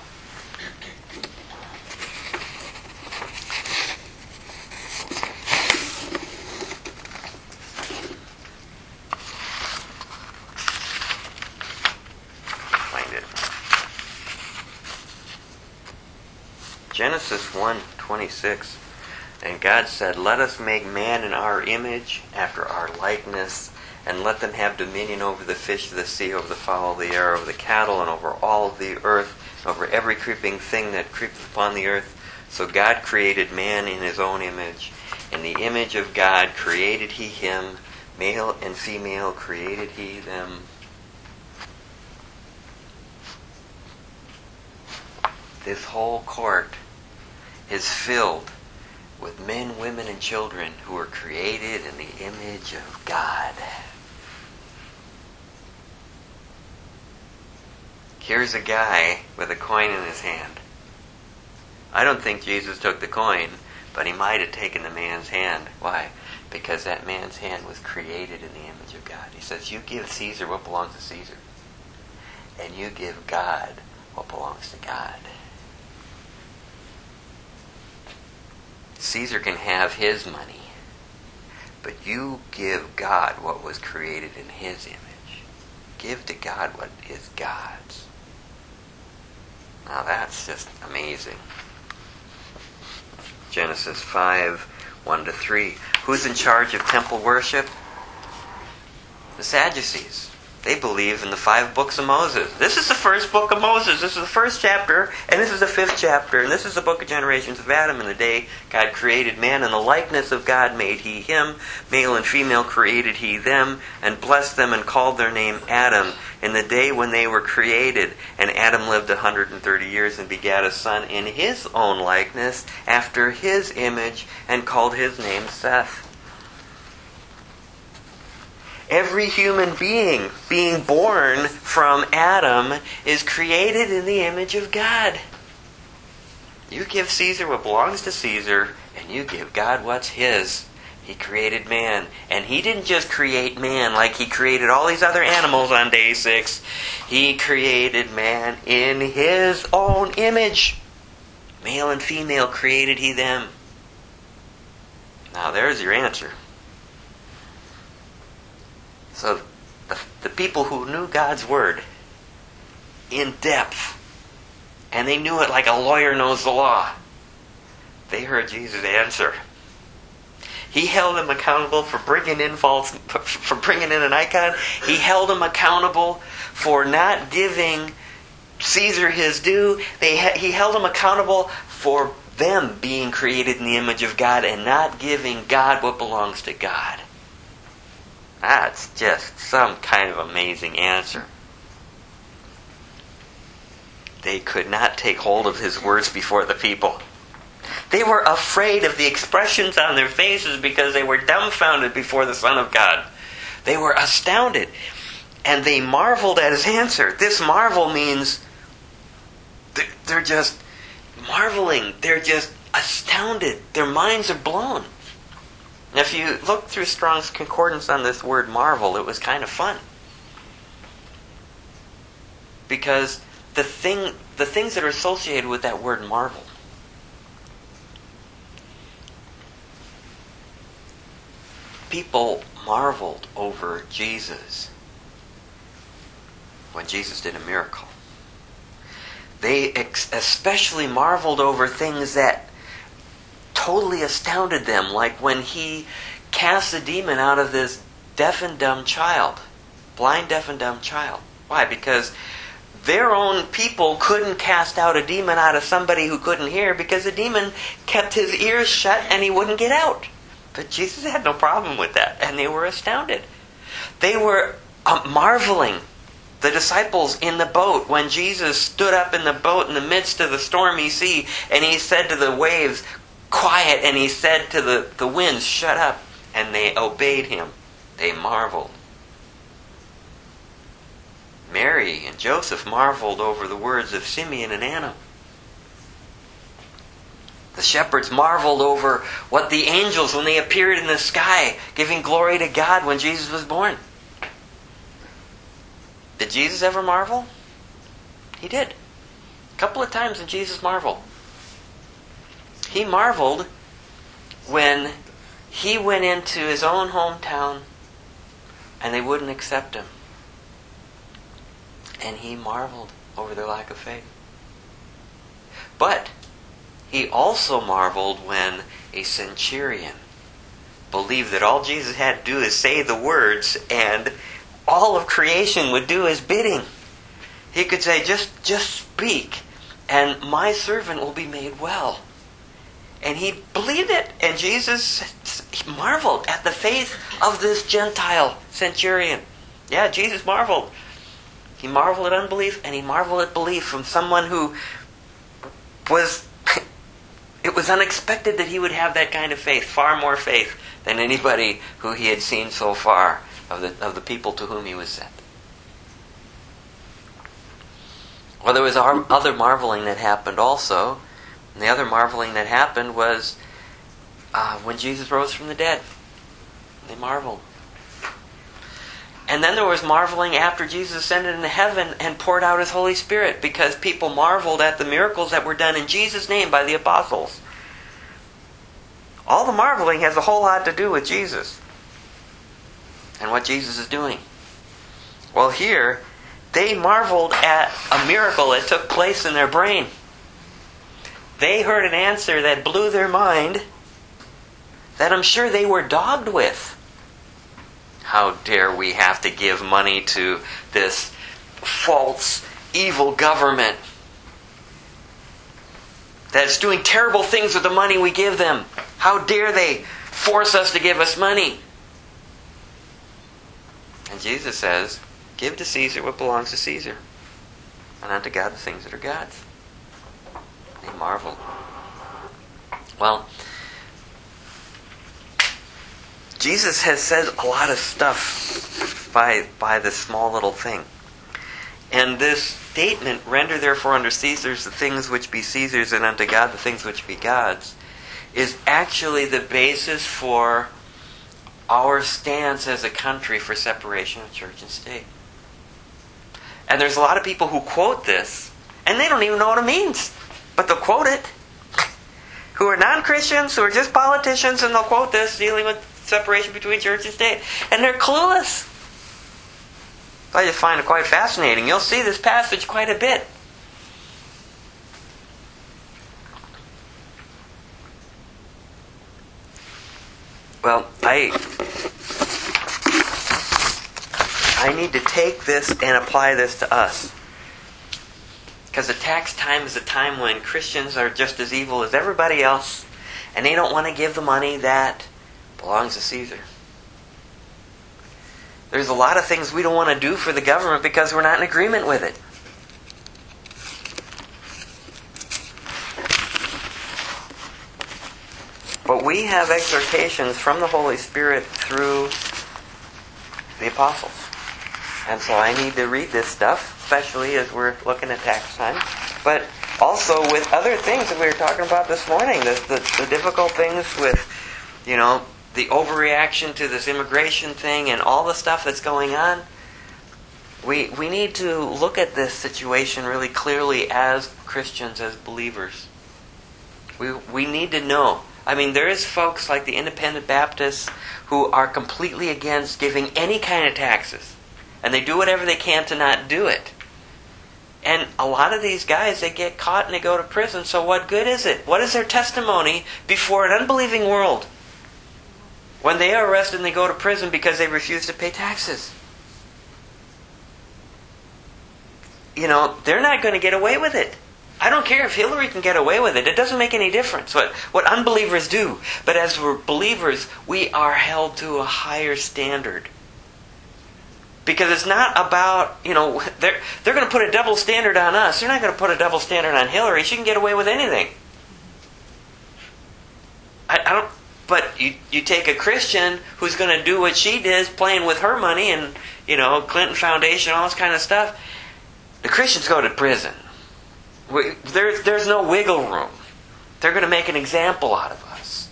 find it. Genesis one twenty-six. And God said, "Let us make man in our image, after our likeness, and let them have dominion over the fish of the sea, over the fowl of the air, over the cattle, and over all of the earth, over every creeping thing that creepeth upon the earth." So God created man in his own image. In the image of God created he him, male and female created he them. This whole court is filled with men, women, and children who are created in the image of God. Here's a guy with a coin in his hand. I don't think Jesus took the coin, but he might have taken the man's hand. Why? Because that man's hand was created in the image of God. He says, you give Caesar what belongs to Caesar, and you give God what belongs to God. Caesar can have his money, but you give God what was created in his image. Give to God what is God's. Now that's just amazing. Genesis five, one to three. Who's in charge of temple worship? The Sadducees. They believe in the five books of Moses. This is the first book of Moses. This is the first chapter, and this is the fifth chapter, and this is the book of generations of Adam. In the day God created man, in the likeness of God made he him. Male and female created he them, and blessed them, and called their name Adam. In the day when they were created, and Adam lived a hundred and thirty years, and begat a son in his own likeness, after his image, and called his name Seth. Every human being being born from Adam is created in the image of God. You give Caesar what belongs to Caesar, and you give God what's his. He created man. And he didn't just create man like he created all these other animals on day six. He created man in his own image. Male and female created he them. Now there's your answer. So the, the people who knew God's Word in depth, and they knew it like a lawyer knows the law, they heard Jesus' answer. He held them accountable for bringing in false, for bringing in an icon. He held them accountable for not giving Caesar his due. They he held them accountable for them being created in the image of God and not giving God what belongs to God. That's just some kind of amazing answer. They could not take hold of his words before the people. They were afraid of the expressions on their faces because they were dumbfounded before the Son of God. They were astounded, and they marveled at his answer. This marvel means they're just marveling. They're just astounded. Their minds are blown. Now, if you look through Strong's Concordance on this word marvel, it was kind of fun. Because the thing, the things that are associated with that word marvel, people marveled over Jesus when Jesus did a miracle. They ex- especially marveled over things that totally astounded them, like when he cast a demon out of this deaf and dumb child, blind, deaf, and dumb child. Why? Because their own people couldn't cast out a demon out of somebody who couldn't hear, because the demon kept his ears shut and he wouldn't get out. But Jesus had no problem with that, and they were astounded. They were uh, marveling, the disciples in the boat, when Jesus stood up in the boat in the midst of the stormy sea, and he said to the waves, quiet, and he said to the, the winds, shut up, and they obeyed him. They marveled. Mary and Joseph marveled over the words of Simeon and Anna The shepherds marveled over what the angels, when they appeared in the sky, giving glory to God when Jesus was born. Did Jesus ever marvel? He did. A couple of times did Jesus marvel. He marveled when he went into his own hometown and they wouldn't accept him. And he marveled over their lack of faith. But he also marveled when a centurion believed that all Jesus had to do is say the words and all of creation would do his bidding. He could say, just, just speak and my servant will be made well. And he believed it. And Jesus marveled at the faith of this Gentile centurion. Yeah, Jesus marveled. He marveled at unbelief and he marveled at belief from someone who was... It was unexpected that he would have that kind of faith, far more faith than anybody who he had seen so far of the, of the people to whom he was sent. Well, there was other marveling that happened also. And the other marveling that happened was uh, when Jesus rose from the dead. They marveled. And then there was marveling after Jesus ascended into heaven and poured out His Holy Spirit, because people marveled at the miracles that were done in Jesus' name by the apostles. All the marveling has a whole lot to do with Jesus and what Jesus is doing. Well, here, they marveled at a miracle that took place in their brain. They heard an answer that blew their mind, that I'm sure they were dogged with. How dare we have to give money to this false, evil government that's doing terrible things with the money we give them? How dare they force us to give us money? And Jesus says, give to Caesar what belongs to Caesar, and unto God the things that are God's. They marveled. Well, Jesus has said a lot of stuff by, by this small little thing. And this statement, render therefore unto Caesar's the things which be Caesar's, and unto God the things which be God's, is actually the basis for our stance as a country for separation of church and state. And there's a lot of people who quote this, and they don't even know what it means, but they'll quote it. Who are non-Christians, who are just politicians, and they'll quote this, dealing with separation between church and state. And they're clueless. I just find it quite fascinating. You'll see this passage quite a bit. Well, I I need to take this and apply this to us. Because the tax time is a time when Christians are just as evil as everybody else, and they don't want to give the money that belongs to Caesar. There's a lot of things we don't want to do for the government because we're not in agreement with it. But we have exhortations from the Holy Spirit through the apostles. And so I need to read this stuff, especially as we're looking at tax time. But also with other things that we were talking about this morning. The, the, the difficult things with, you know, the overreaction to this immigration thing and all the stuff that's going on. We we need to look at this situation really clearly as Christians, as believers. We we need to know. I mean, there is folks like the Independent Baptists who are completely against giving any kind of taxes. And they do whatever they can to not do it. And a lot of these guys, they get caught and they go to prison. So what good is it? What is their testimony before an unbelieving world when they are arrested and they go to prison because they refuse to pay taxes? You know, they're not going to get away with it. I don't care if Hillary can get away with it. It doesn't make any difference what, what unbelievers do. But as we're believers, we are held to a higher standard. Because it's not about, you know, they're, they're going to put a double standard on us. They're not going to put a double standard on Hillary. She can get away with anything. I, I don't... But you you take a Christian who's going to do what she did, playing with her money and, you know, Clinton Foundation, all this kind of stuff. The Christians go to prison. We, there's, there's no wiggle room. They're going to make an example out of us.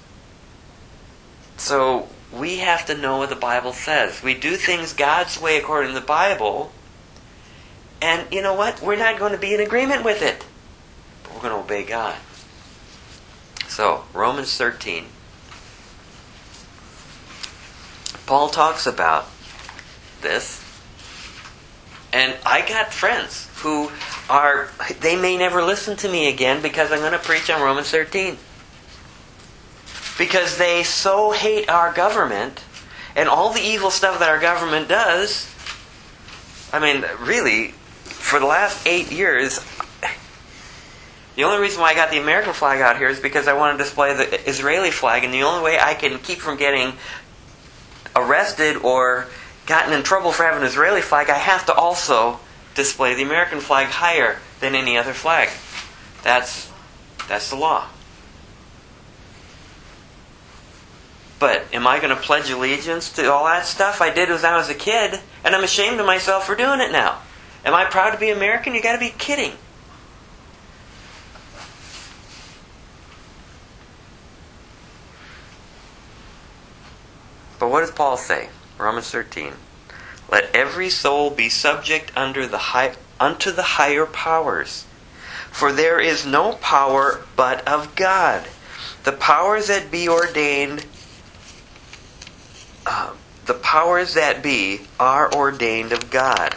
So we have to know what the Bible says. We do things God's way according to the Bible. And you know what? We're not going to be in agreement with it. But we're going to obey God. So, Romans thirteen. Paul talks about this. And I got friends who are, they may never listen to me again because I'm going to preach on Romans thirteen. Because they so hate our government and all the evil stuff that our government does. I mean, really, for the last eight years, the only reason why I got the American flag out here is because I want to display the Israeli flag, and the only way I can keep from getting arrested or gotten in trouble for having an Israeli flag, I have to also display the American flag higher than any other flag. That's that's the law. But am I going to pledge allegiance to all that stuff I did when I was a kid, and I'm ashamed of myself for doing it now? Am I proud to be American? You got to be kidding. But what does Paul say? Romans thirteen. Let every soul be subject under the high, unto the higher powers. For there is no power but of God. The powers that be ordained, uh, the powers that be are ordained of God.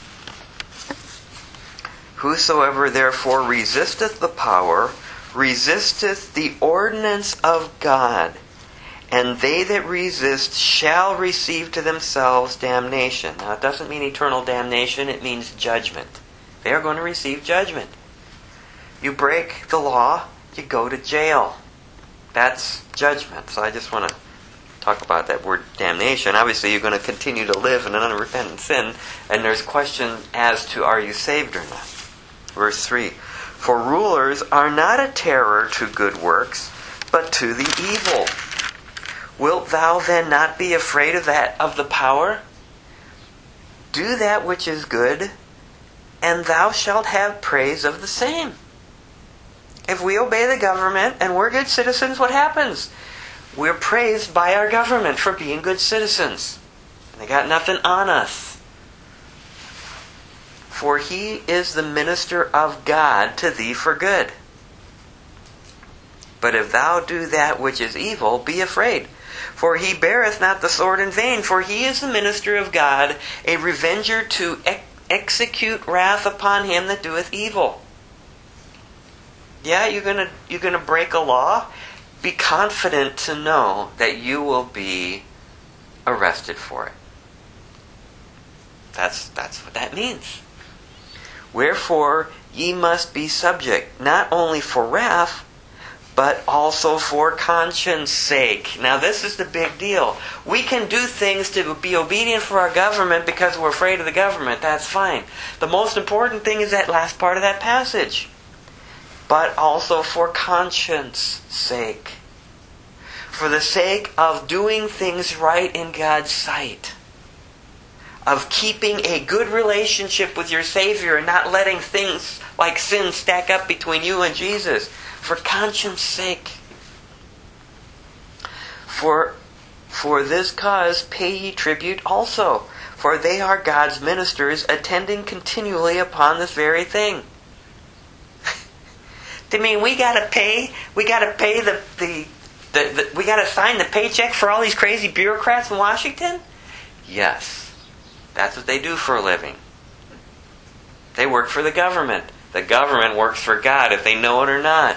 Whosoever therefore resisteth the power, resisteth the ordinance of God. And they that resist shall receive to themselves damnation. Now, it doesn't mean eternal damnation. It means judgment. They are going to receive judgment. You break the law, you go to jail. That's judgment. So I just want to talk about that word damnation. Obviously, you're going to continue to live in an unrepentant sin. And there's question as to are you saved or not. Verse three. For rulers are not a terror to good works, but to the evil. Wilt thou then not be afraid of that, of the power? Do that which is good, and thou shalt have praise of the same. If we obey the government and we're good citizens, what happens? We're praised by our government for being good citizens. They got nothing on us. For he is the minister of God to thee for good. But if thou do that which is evil, be afraid. For he beareth not the sword in vain, for he is the minister of God, a revenger to ex- execute wrath upon him that doeth evil. Yeah, you're gonna you're gonna break a law. Be confident to know that you will be arrested for it. That's that's what that means. Wherefore ye must be subject, not only for wrath, but also for conscience sake. Now this is the big deal. We can do things to be obedient for our government because we're afraid of the government. That's fine. The most important thing is that last part of that passage. But also for conscience sake. For the sake of doing things right in God's sight. Of keeping a good relationship with your Savior and not letting things like sin stack up between you and Jesus. For conscience sake. For, for this cause pay ye tribute also. For they are God's ministers, attending continually upon this very thing. I mean, we gotta pay, we gotta pay the, the, the, the we gotta sign the paycheck for all these crazy bureaucrats in Washington? Yes. That's what they do for a living. They work for the government. The government works for God, if they know it or not.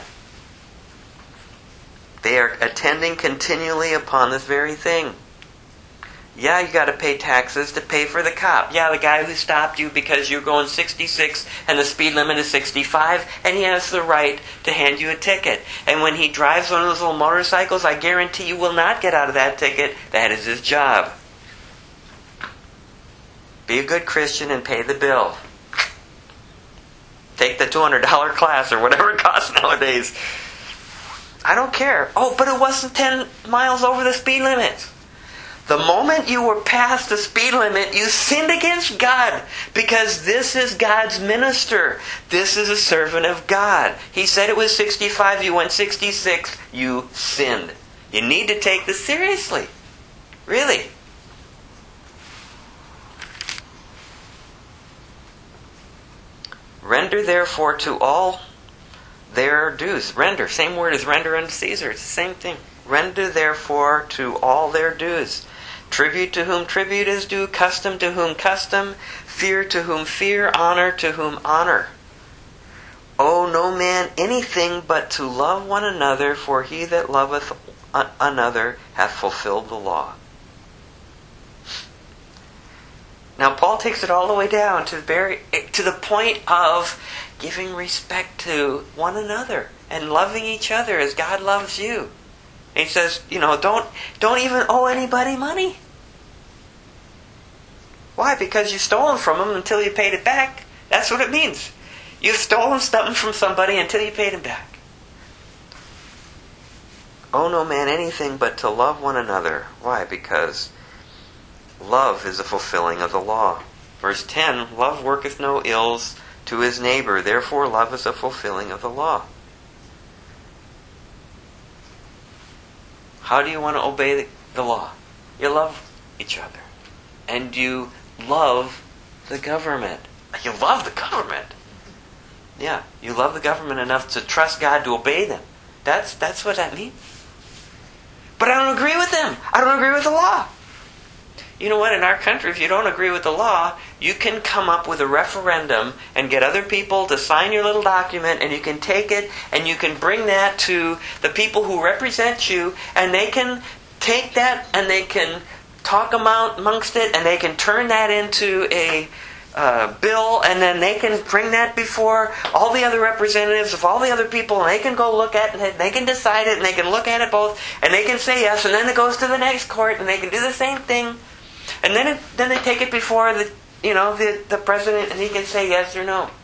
They are attending continually upon this very thing. Yeah, you got to pay taxes to pay for the cop. Yeah, the guy who stopped you because you're going sixty-six and the speed limit is sixty-five, and he has the right to hand you a ticket. And when he drives one of those little motorcycles, I guarantee you will not get out of that ticket. That is his job. Be a good Christian and pay the bill. Take the two hundred dollars class or whatever it costs nowadays. I don't care. Oh, but it wasn't ten miles over the speed limit. The moment you were past the speed limit, you sinned against God, because this is God's minister. This is a servant of God. He said it was sixty-five, you went sixty-six, you sinned. You need to take this seriously. Really. Render therefore to all their dues. Render, same word as render unto Caesar. It's the same thing. Render therefore to all their dues. Tribute to whom tribute is due, custom to whom custom, fear to whom fear, honor to whom honor. Owe no man anything but to love one another, for he that loveth another hath fulfilled the law. Now Paul takes it all the way down to the very to the point of giving respect to one another and loving each other as God loves you. And he says, you know, don't don't even owe anybody money. Why? Because you've stolen from them until you paid it back. That's what it means. You've stolen something from somebody until you paid him back. Owe no man anything but to love one another. Why? Because love is a fulfilling of the law. Verse ten, love worketh no ills to his neighbor, therefore love is a fulfilling of the law. How do you want to obey the law? You love each other. And you love the government. You love the government. Yeah, you love the government enough to trust God to obey them. That's that's what that means. But I don't agree with them. I don't agree with the law. You know what? In our country, if you don't agree with the law, you can come up with a referendum and get other people to sign your little document, and you can take it and you can bring that to the people who represent you, and they can take that and they can talk among, amongst it, and they can turn that into a uh, bill, and then they can bring that before all the other representatives of all the other people, and they can go look at it, and they can decide it, and they can look at it both, and they can say yes, and then it goes to the next court, and they can do the same thing. And then it, then they take it before the you know the, the president, and he can say yes or no.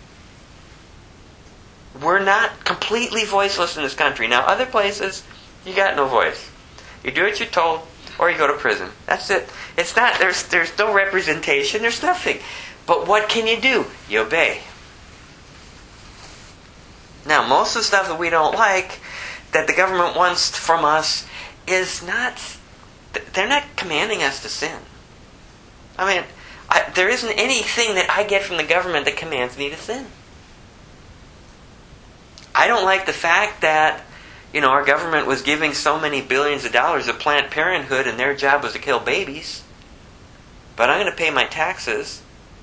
We're not completely voiceless in this country. Now, other places, you got no voice. You do what you're told, or you go to prison. That's it. It's not there's there's no representation. There's nothing. But what can you do? You obey. Now, most of the stuff that we don't like, that the government wants from us, is not. They're not commanding us to sin. I mean, I, there isn't anything that I get from the government that commands me to sin. I don't like the fact that, you know, our government was giving so many billions of dollars to Planned Parenthood and their job was to kill babies. But I'm going to pay my taxes.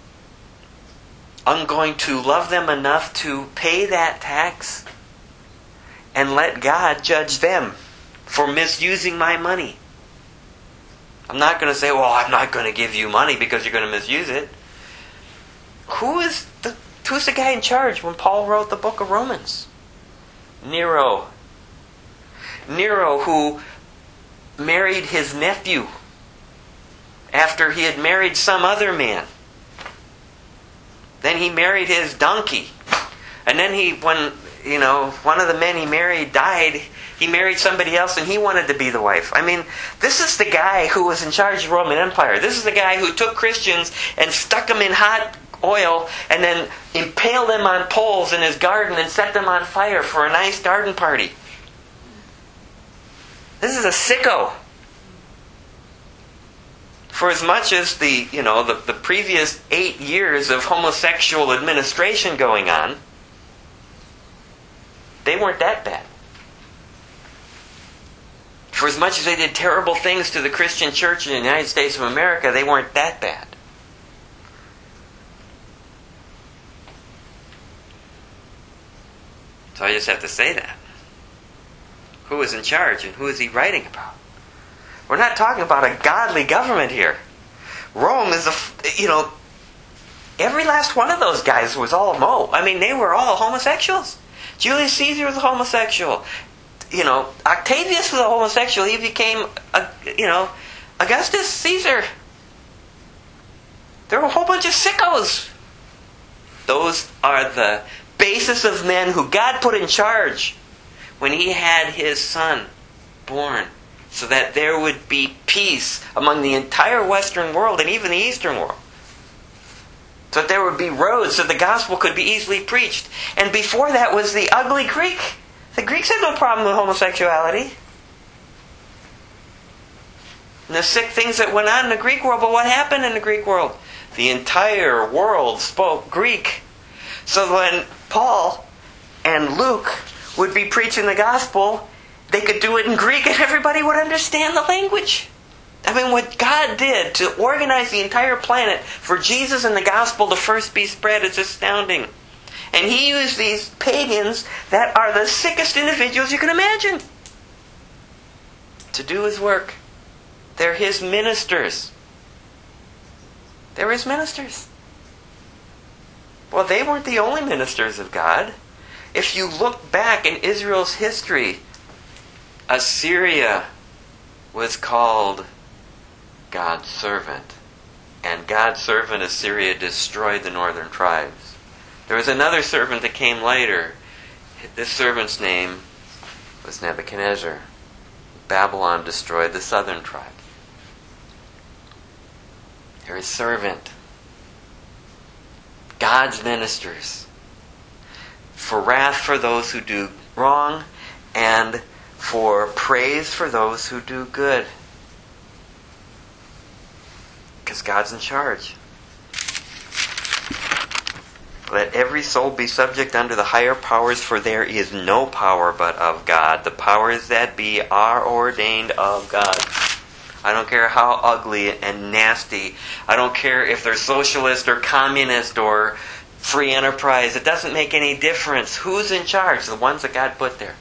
I'm going to love them enough to pay that tax and let God judge them for misusing my money. I'm not going to say, well, I'm not going to give you money because you're going to misuse it. Who is the, who's the guy in charge when Paul wrote the book of Romans? Nero. Nero, who married his nephew after he had married some other man. Then he married his donkey. And then he, when, you know, one of the men he married died, he married somebody else and he wanted to be the wife. I mean, this is the guy who was in charge of the Roman Empire. This is the guy who took Christians and stuck them in hot oil and then impaled them on poles in his garden and set them on fire for a nice garden party. This is a sicko. For as much as the, you know, the, the previous eight years of homosexual administration going on, they weren't that bad. For as much as they did terrible things to the Christian church in the United States of America, they weren't that bad. So I just have to say that. Who is in charge and who is he writing about? We're not talking about a godly government here. Rome is a, you know, every last one of those guys was all mo. I mean, they were all homosexuals. Julius Caesar was a homosexual. You know, Octavius was a homosexual. He became, a, you know, Augustus Caesar. There were a whole bunch of sickos. Those are the basis of men who God put in charge when He had His Son born so that there would be peace among the entire Western world and even the Eastern world. So that there would be roads so the gospel could be easily preached. And before that was the ugly Greek. The Greeks had no problem with homosexuality. And the sick things that went on in the Greek world. But what happened in the Greek world? The entire world spoke Greek. So when Paul and Luke would be preaching the gospel, they could do it in Greek and everybody would understand the language. I mean, what God did to organize the entire planet for Jesus and the gospel to first be spread is astounding. And He used these pagans that are the sickest individuals you can imagine to do His work. They're His ministers. They're His ministers. Well, they weren't the only ministers of God. If you look back in Israel's history, Assyria was called God's servant. And God's servant Assyria destroyed the northern tribes. There was another servant that came later. This servant's name was Nebuchadnezzar. Babylon destroyed the southern tribes. They're His servant. God's ministers. For wrath for those who do wrong, and for praise for those who do good. Because God's in charge. Let every soul be subject unto the higher powers, for there is no power but of God. The powers that be are ordained of God. I don't care how ugly and nasty. I don't care if they're socialist or communist or free enterprise. It doesn't make any difference. Who's in charge? The ones that God put there.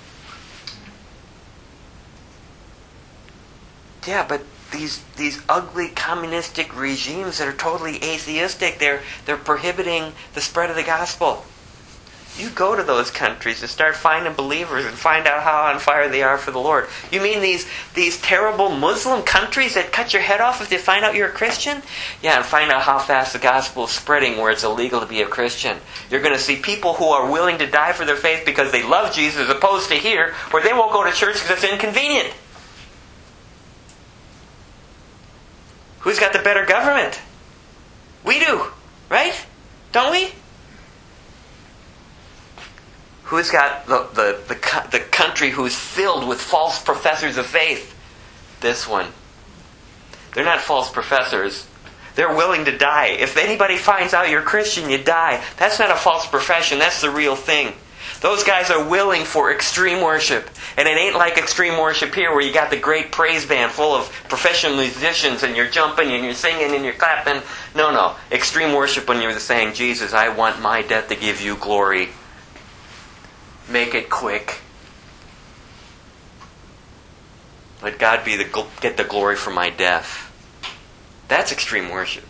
Yeah, but these these ugly communistic regimes that are totally atheistic, they're they're prohibiting the spread of the gospel. You go to those countries and start finding believers and find out how on fire they are for the Lord. You mean these these terrible Muslim countries that cut your head off if they find out you're a Christian? Yeah, and find out how fast the gospel is spreading where it's illegal to be a Christian. You're going to see people who are willing to die for their faith because they love Jesus, as opposed to here, where they won't go to church because it's inconvenient. Who's got the better government? We do, right? Don't we? Who's got the, the, the, the country who's filled with false professors of faith? This one. They're not false professors. They're willing to die. If anybody finds out you're Christian, you die. That's not a false profession. That's the real thing. Those guys are willing for extreme worship. And it ain't like extreme worship here where you got the great praise band full of professional musicians and you're jumping and you're singing and you're clapping. No, no. Extreme worship when you're saying, Jesus, I want my death to give you glory. Make it quick. Let God be the get the glory for my death. That's extreme worship.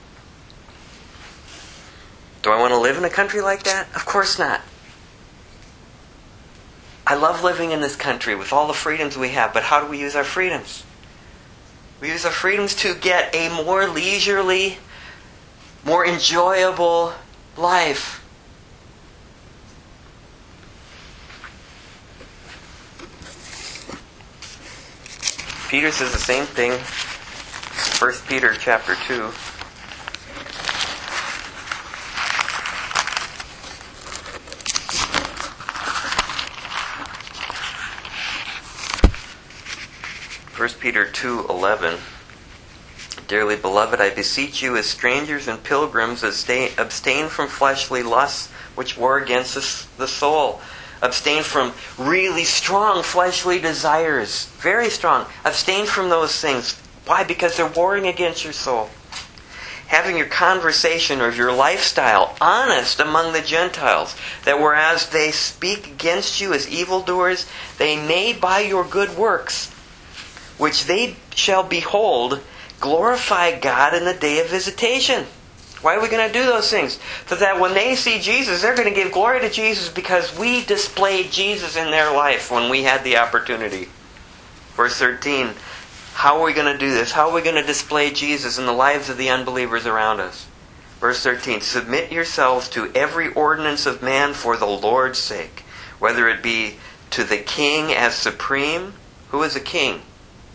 Do I want to live in a country like that? Of course not. I love living in this country with all the freedoms we have, but how do we use our freedoms? We use our freedoms to get a more leisurely, more enjoyable life. Peter says the same thing. First Peter chapter two. First Peter two eleven. Dearly beloved, I beseech you as strangers and pilgrims, abstain from fleshly lusts which war against the soul. Abstain from really strong fleshly desires. Very strong. Abstain from those things. Why? Because they're warring against your soul. Having your conversation or your lifestyle honest among the Gentiles, that whereas they speak against you as evildoers, they may by your good works, which they shall behold, glorify God in the day of visitation. Why are we going to do those things? So that when they see Jesus, they're going to give glory to Jesus because we displayed Jesus in their life when we had the opportunity. Verse thirteen, how are we going to do this? How are we going to display Jesus in the lives of the unbelievers around us? Verse thirteen, submit yourselves to every ordinance of man for the Lord's sake, whether it be to the king as supreme. Who is a king?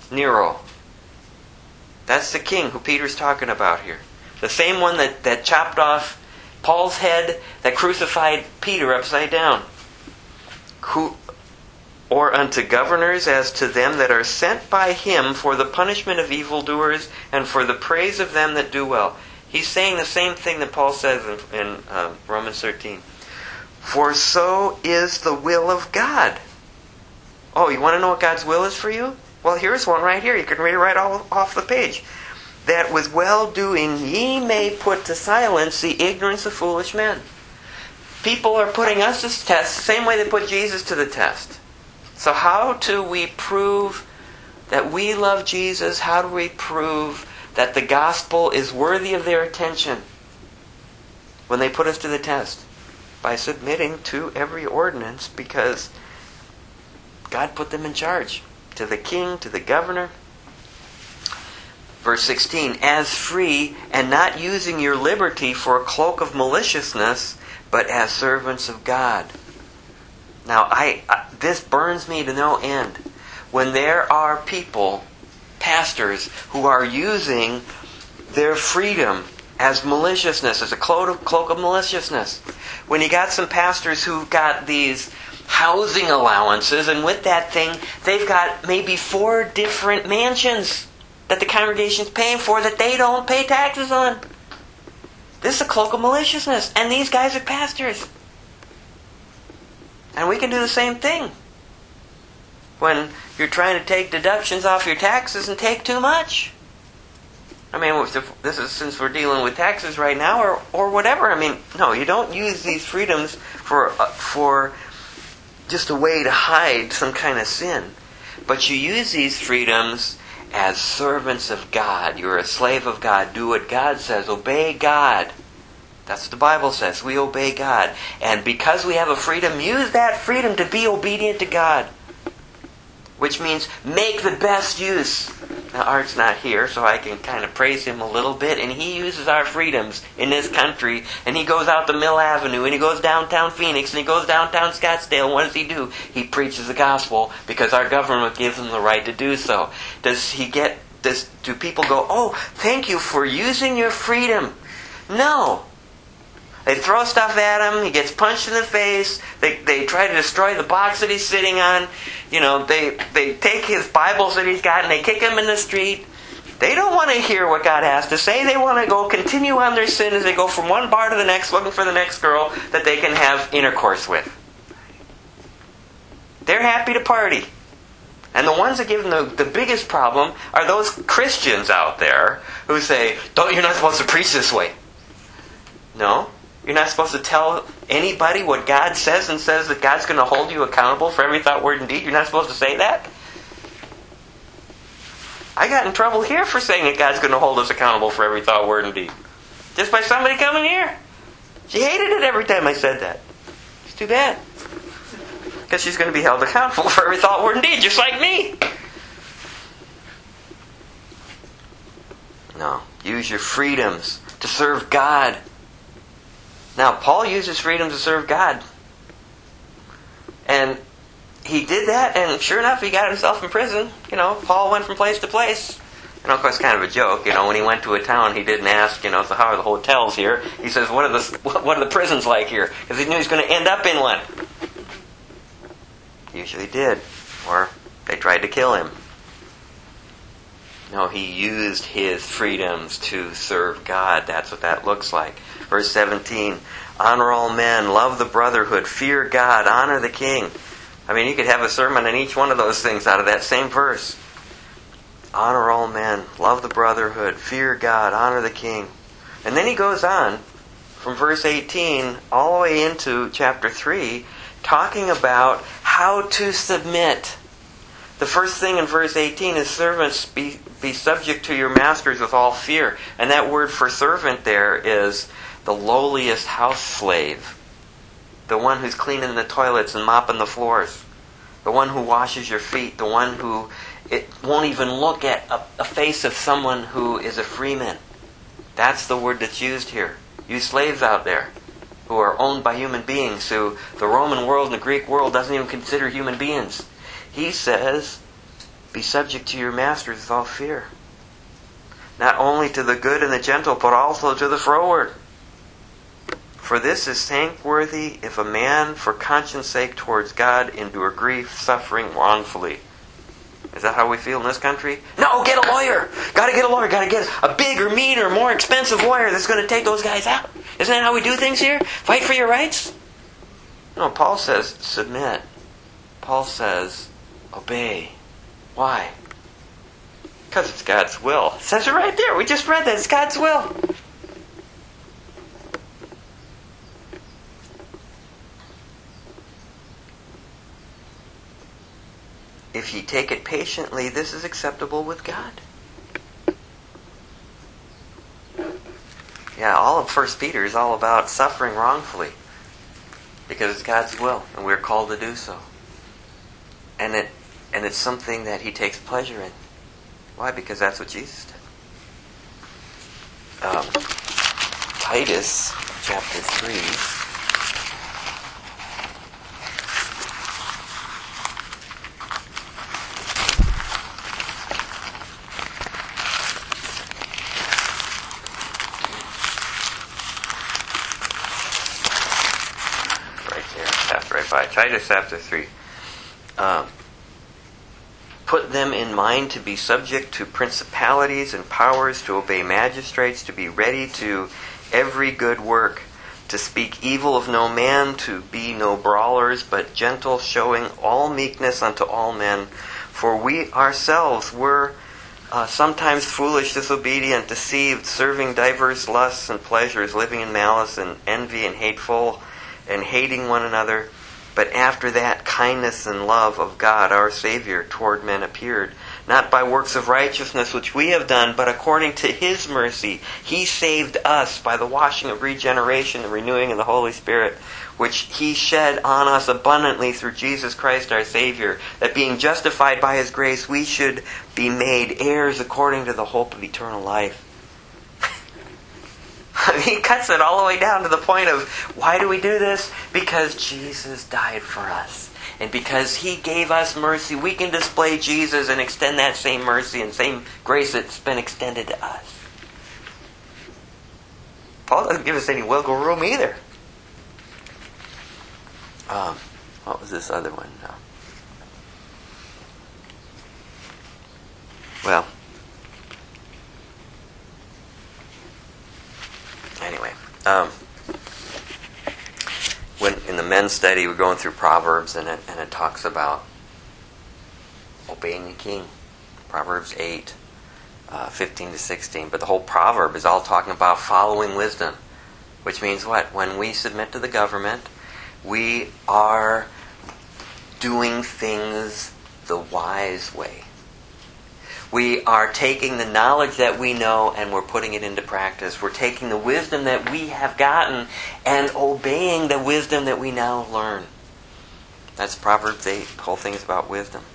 Nero. That's the king who Peter's talking about here. The same one that, that chopped off Paul's head, that crucified Peter upside down. Who, or unto governors as to them that are sent by him for the punishment of evildoers and for the praise of them that do well. He's saying the same thing that Paul says in, in um, Romans thirteen. For so is the will of God. Oh, you want to know what God's will is for you? Well, here's one right here. You can read it right all, off the page. That with well-doing ye may put to silence the ignorance of foolish men. People are putting us to the test the same way they put Jesus to the test. So how do we prove that we love Jesus? How do we prove that the gospel is worthy of their attention when they put us to the test? By submitting to every ordinance, because God put them in charge. To the king, to the governor. Verse sixteen, as free, and not using your liberty for a cloak of maliciousness, but as servants of God. Now, I, I this burns me to no end. When there are people, pastors, who are using their freedom as maliciousness, as a cloak of, cloak of maliciousness. When you got some pastors who've got these housing allowances, and with that thing, they've got maybe four different mansions that the congregation's paying for that they don't pay taxes on. This is a cloak of maliciousness, and these guys are pastors. And we can do the same thing when you're trying to take deductions off your taxes and take too much. I mean, this is since we're dealing with taxes right now, or or whatever. I mean, no, you don't use these freedoms for uh, for just a way to hide some kind of sin. But you use these freedoms as servants of God. You're a slave of God. Do what God says. Obey God. That's what the Bible says. We obey God. And because we have a freedom, use that freedom to be obedient to God. Which means make the best use. Now, Art's not here, so I can kind of praise him a little bit. And he uses our freedoms in this country. And he goes out to Mill Avenue, and he goes downtown Phoenix, and he goes downtown Scottsdale. And what does he do? He preaches the gospel because our government gives him the right to do so. Does he get, does, do people go, oh, thank you for using your freedom? No. They throw stuff at him. He gets punched in the face. They they try to destroy the box that he's sitting on. You know, they they take his Bibles that he's got and they kick him in the street. They don't want to hear what God has to say. They want to go continue on their sin as they go from one bar to the next, looking for the next girl that they can have intercourse with. They're happy to party. And the ones that give them the, the biggest problem are those Christians out there who say, "Don't, you're not supposed to preach this way." No. You're not supposed to tell anybody what God says and says that God's going to hold you accountable for every thought, word, and deed. You're not supposed to say that? I got in trouble here for saying that God's going to hold us accountable for every thought, word, and deed. Just by somebody coming here. She hated it every time I said that. It's too bad. Because she's going to be held accountable for every thought, word, and deed, just like me. No. Use your freedoms to serve God. Now, Paul uses freedom to serve God. And he did that, and sure enough, he got himself in prison. You know, Paul went from place to place. And of course, kind of a joke. You know, when he went to a town, he didn't ask, you know, so how are the hotels here? He says, what are the what are the prisons like here? Because he knew he was going to end up in one. Usually did. Or they tried to kill him. No, he used his freedoms to serve God. That's what that looks like. Verse seventeen, honor all men, love the brotherhood, fear God, honor the king. I mean, you could have a sermon on each one of those things out of that same verse. Honor all men, love the brotherhood, fear God, honor the king. And then he goes on from verse eighteen all the way into chapter three, talking about how to submit. The first thing in verse eighteen is servants, be, be subject to your masters with all fear. And that word for servant there is the lowliest house slave. The one who's cleaning the toilets and mopping the floors. The one who washes your feet. The one who it won't even look at a, a face of someone who is a freeman. That's the word that's used here. You slaves out there who are owned by human beings, who the Roman world and the Greek world doesn't even consider human beings. He says, Be subject to your masters with all fear. Not only to the good and the gentle, but also to the froward. For this is thankworthy if a man for conscience sake towards God endure grief, suffering wrongfully. Is that how we feel in this country? No, get a lawyer! Gotta get a lawyer, gotta get a bigger, meaner, more expensive lawyer that's going to take those guys out. Isn't that how we do things here? Fight for your rights? No, Paul says submit. Paul says obey. Why? Because it's God's will. It says it right there. We just read that. It's God's will. If ye take it patiently, this is acceptable with God. Yeah, all of First Peter is all about suffering wrongfully. Because it's God's will, and we're called to do so. And it and it's something that He takes pleasure in. Why? Because that's what Jesus did. Um, Titus chapter three. Titus chapter three. Um, Put them in mind to be subject to principalities and powers, to obey magistrates, to be ready to every good work, to speak evil of no man, to be no brawlers, but gentle, showing all meekness unto all men. For we ourselves were uh, sometimes foolish, disobedient, deceived, serving diverse lusts and pleasures, living in malice and envy and hateful, and hating one another. But after that, kindness and love of God our Savior toward men appeared, not by works of righteousness which we have done, but according to His mercy. He saved us by the washing of regeneration and renewing of the Holy Spirit, which He shed on us abundantly through Jesus Christ our Savior, that being justified by His grace, we should be made heirs according to the hope of eternal life. He cuts it all the way down to the point of, why do we do this? Because Jesus died for us. And because He gave us mercy, we can display Jesus and extend that same mercy and same grace that's been extended to us. Paul doesn't give us any wiggle room either. Um, what was this other one? No. Well, Anyway, um, when in the men's study we're going through Proverbs, and it, and it talks about obeying the king. Proverbs eight, uh, fifteen to sixteen. But the whole proverb is all talking about following wisdom, which means what? When we submit to the government, we are doing things the wise way. We are taking the knowledge that we know and we're putting it into practice. We're taking the wisdom that we have gotten and obeying the wisdom that we now learn. That's Proverbs eight. The whole thing is about wisdom.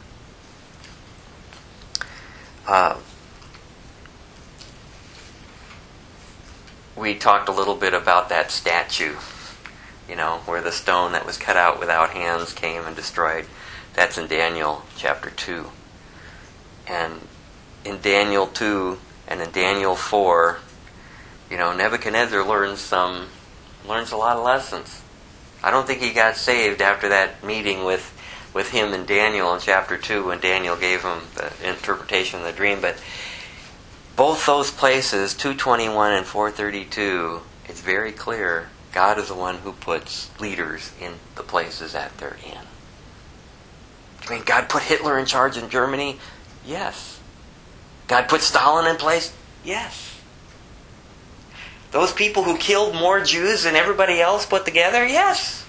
Uh, we talked a little bit about that statue, you know, where the stone that was cut out without hands came and destroyed. That's in Daniel chapter two. And in Daniel two and in Daniel four, you know, Nebuchadnezzar learns some, learns a lot of lessons. I don't think he got saved after that meeting with, with him and Daniel in chapter two when Daniel gave him the interpretation of the dream. But both those places, two twenty-one and four thirty-two, it's very clear God is the one who puts leaders in the places that they're in. I mean, God put Hitler in charge in Germany? Yes. God put Stalin in place? Yes. Those people who killed more Jews than everybody else put together? Yes.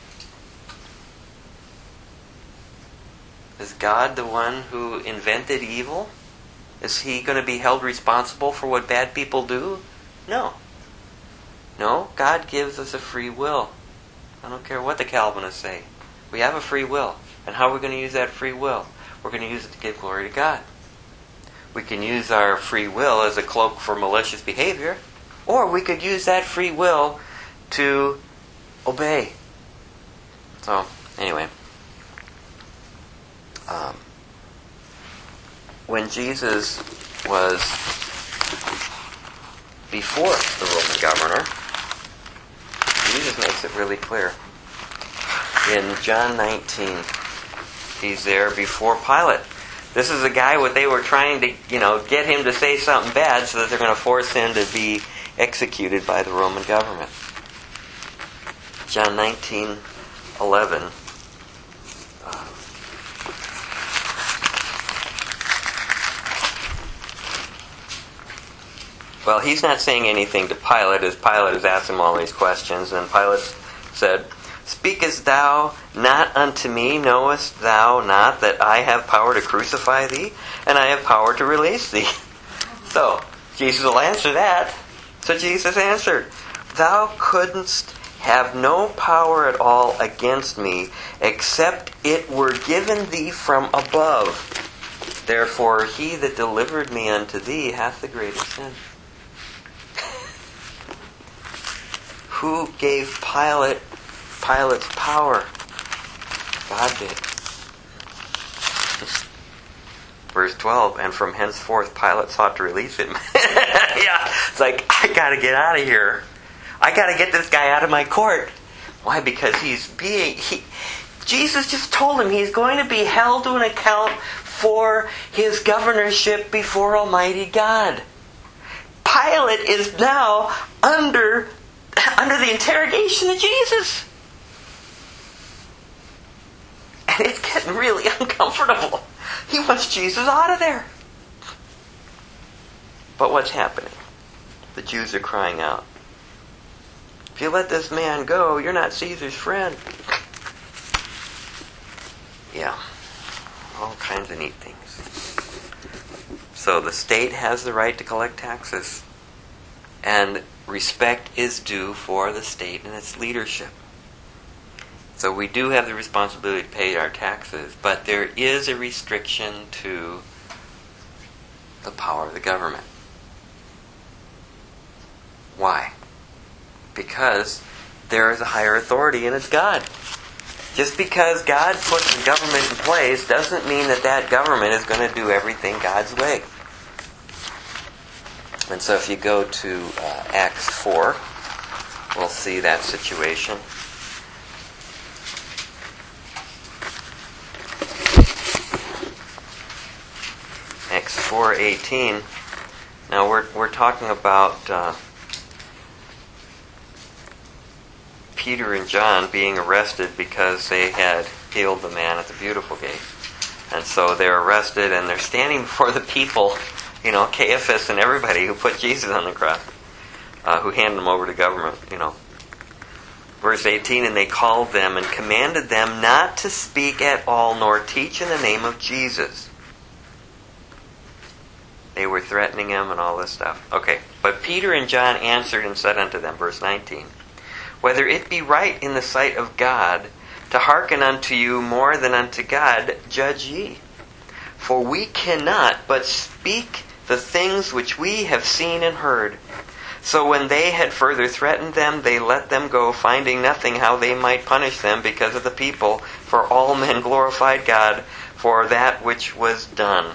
Is God the one who invented evil? Is He going to be held responsible for what bad people do? No. No, God gives us a free will. I don't care what the Calvinists say. We have a free will. And how are we going to use that free will? We're going to use it to give glory to God. We can use our free will as a cloak for malicious behavior, or we could use that free will to obey. So, anyway. Um, when Jesus was before the Roman governor, Jesus makes it really clear. In John nineteen, he's there before Pilate. This is a guy what they were trying to, you know, get him to say something bad so that they're going to force him to be executed by the Roman government. John nineteen eleven. Uh, well, he's not saying anything to Pilate as Pilate has asked him all these questions. And Pilate said, "Speakest thou not unto me? Knowest thou not that I have power to crucify thee, and I have power to release thee?" So, Jesus will answer that. So Jesus answered, "Thou couldst have no power at all against me, except it were given thee from above. Therefore he that delivered me unto thee hath the greater sin." Who gave Pilate Pilate's power? God did. Verse twelve, and from henceforth Pilate sought to release him. Yeah, it's like, I gotta get out of here. I gotta get this guy out of my court. Why? Because he's being... He, Jesus just told him he's going to be held to an account for his governorship before Almighty God. Pilate is now under, under the interrogation of Jesus. And it's getting really uncomfortable. He wants Jesus out of there. But what's happening? The Jews are crying out, "If you let this man go, you're not Caesar's friend." Yeah, all kinds of neat things. So the state has the right to collect taxes, and respect is due for the state and its leadership. So we do have the responsibility to pay our taxes, but there is a restriction to the power of the government. Why? Because there is a higher authority and it's God. Just because God puts the government in place doesn't mean that that government is going to do everything God's way. And so if you go to uh, Acts four, we'll see that situation. Acts four eighteen. Now we're we're talking about uh, Peter and John being arrested because they had healed the man at the Beautiful Gate, and so they're arrested and they're standing before the people, you know, Caiaphas and everybody who put Jesus on the cross, uh, who handed him over to government, you know. Verse eighteen, and they called them and commanded them not to speak at all nor teach in the name of Jesus. They were threatening him and all this stuff. Okay, but Peter and John answered and said unto them, verse nineteen, whether it be right in the sight of God to hearken unto you more than unto God, judge ye. For we cannot but speak the things which we have seen and heard. So when they had further threatened them, they let them go, finding nothing how they might punish them because of the people. For all men glorified God for that which was done.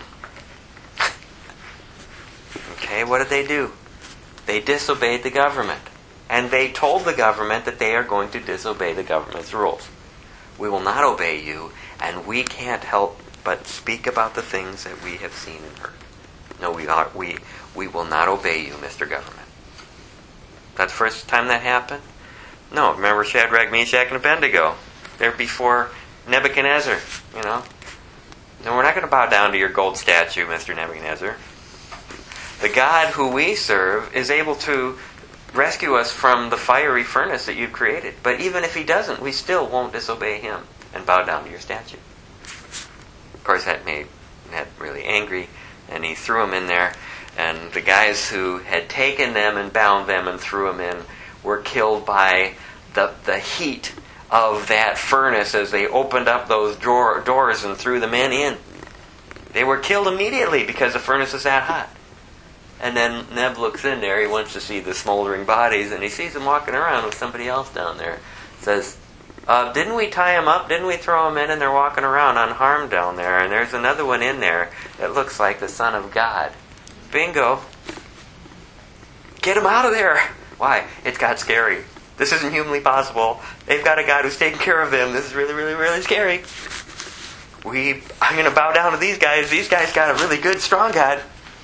Okay, what did they do? They disobeyed the government. And they told the government that they are going to disobey the government's rules. We will not obey you, and we can't help but speak about the things that we have seen and heard. No, we are we we will not obey you, Mister Government. That's the first time that happened? No, remember Shadrach, Meshach, and Abednego. They're before Nebuchadnezzar, you know. No, we're not going to bow down to your gold statue, Mister Nebuchadnezzar. The God who we serve is able to rescue us from the fiery furnace that you've created. But even if he doesn't, we still won't disobey him and bow down to your statue. Of course, that made Ned really angry, and he threw him in there. And the guys who had taken them and bound them and threw them in were killed by the the heat of that furnace as they opened up those drawer, doors and threw the men in. They were killed immediately because the furnace was that hot. And then Neb looks in there, he wants to see the smoldering bodies, and he sees them walking around with somebody else down there. Says, Uh, didn't we tie them up? Didn't we throw them in and they're walking around unharmed down there? And there's another one in there that looks like the Son of God. Bingo. Get them out of there. Why? It got scary. This isn't humanly possible. They've got a God who's taking care of them. This is really, really, really scary. We, I'm going to bow down to these guys. These guys got a really good, strong God.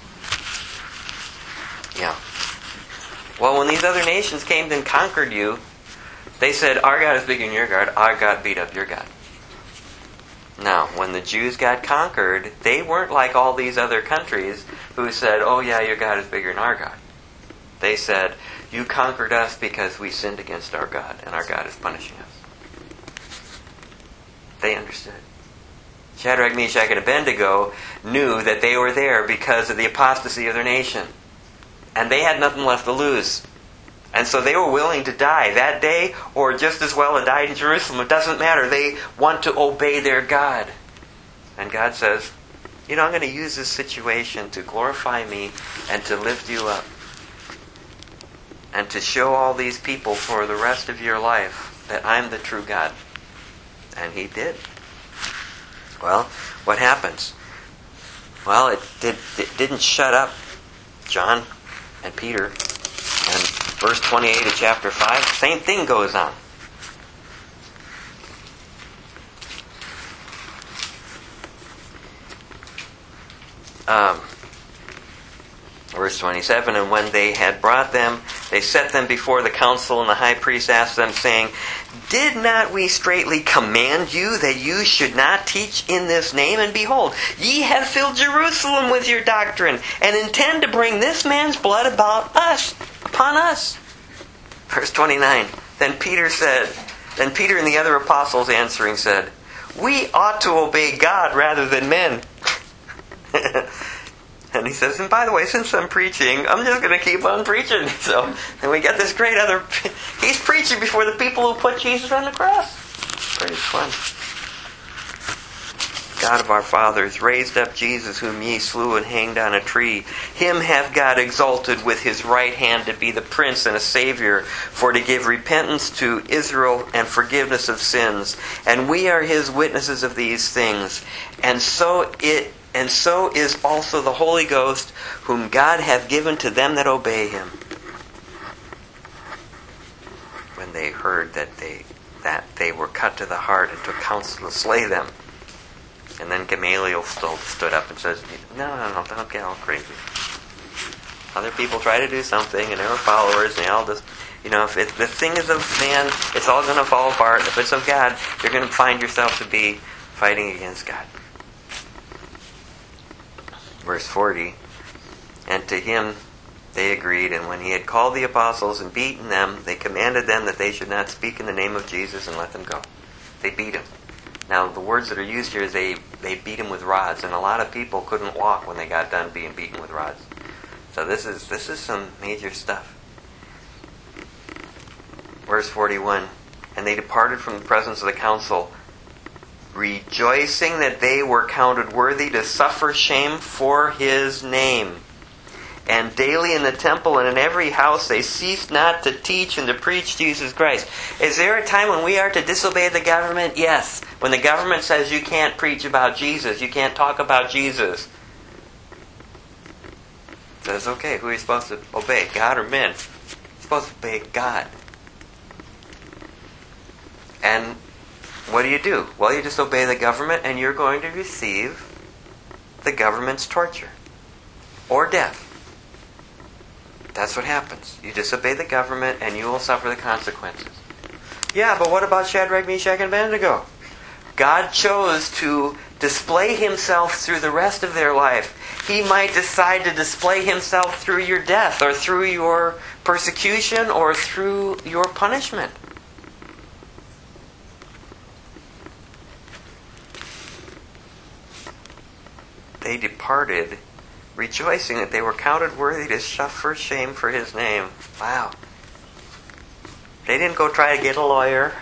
Yeah. Well, when these other nations came and conquered you, they said, our God is bigger than your God. Our God beat up your God. Now, when the Jews got conquered, they weren't like all these other countries who said, oh yeah, your God is bigger than our God. They said, you conquered us because we sinned against our God, and our God is punishing us. They understood. Shadrach, Meshach, and Abednego knew that they were there because of the apostasy of their nation. And they had nothing left to lose. And so they were willing to die that day, or just as well have died in Jerusalem. It doesn't matter. They want to obey their God. And God says, you know, I'm going to use this situation to glorify me and to lift you up. And to show all these people for the rest of your life that I'm the true God. And He did. Well, what happens? Well, it, did, it didn't shut up John and Peter. And verse twenty-eight of chapter five, same thing goes on. Um, verse twenty-seven, and when they had brought them, they set them before the council, and the high priest asked them, saying, did not we straitly command you that you should not teach in this name? And behold, ye have filled Jerusalem with your doctrine, and intend to bring this man's blood about us, upon us. Verse twenty-nine, then Peter said, then Peter and the other apostles answering said, we ought to obey God rather than men. And he says, and by the way, since I'm preaching, I'm just going to keep on preaching. So, and we got this great other... He's preaching before the people who put Jesus on the cross. Pretty fun. God of our fathers raised up Jesus, whom ye slew and hanged on a tree. Him hath God exalted with His right hand to be the Prince and a Savior, for to give repentance to Israel and forgiveness of sins. And we are His witnesses of these things. And so it... And so is also the Holy Ghost, whom God hath given to them that obey Him. When they heard that they that they were cut to the heart, and took counsel to slay them. And then Gamaliel still stood up and says, no, no, no, don't get all crazy. Other people try to do something, and they were followers, and they all just, you know, if it, the thing is of man, it's all going to fall apart. If it's of God, you're going to find yourself to be fighting against God. Verse forty, and to him they agreed, and when he had called the apostles and beaten them, they commanded them that they should not speak in the name of Jesus, and let them go. They beat him. Now, the words that are used here is they, they beat him with rods, and a lot of people couldn't walk when they got done being beaten with rods. So this is this is some major stuff. Verse forty-one, and they departed from the presence of the council, rejoicing that they were counted worthy to suffer shame for His name. And daily in the temple and in every house they ceased not to teach and to preach Jesus Christ. Is there a time when we are to disobey the government? Yes. When the government says you can't preach about Jesus, you can't talk about Jesus. It says, okay, who are you supposed to obey? God or men? You're supposed to obey God. And what do you do? Well, you just obey the government, and you're going to receive the government's torture or death. That's what happens. You disobey the government, and you will suffer the consequences. Yeah, but what about Shadrach, Meshach, and Abednego? God chose to display Himself through the rest of their life. He might decide to display Himself through your death, or through your persecution, or through your punishment. They departed, rejoicing that they were counted worthy to suffer shame for His name. Wow. They didn't go try to get a lawyer.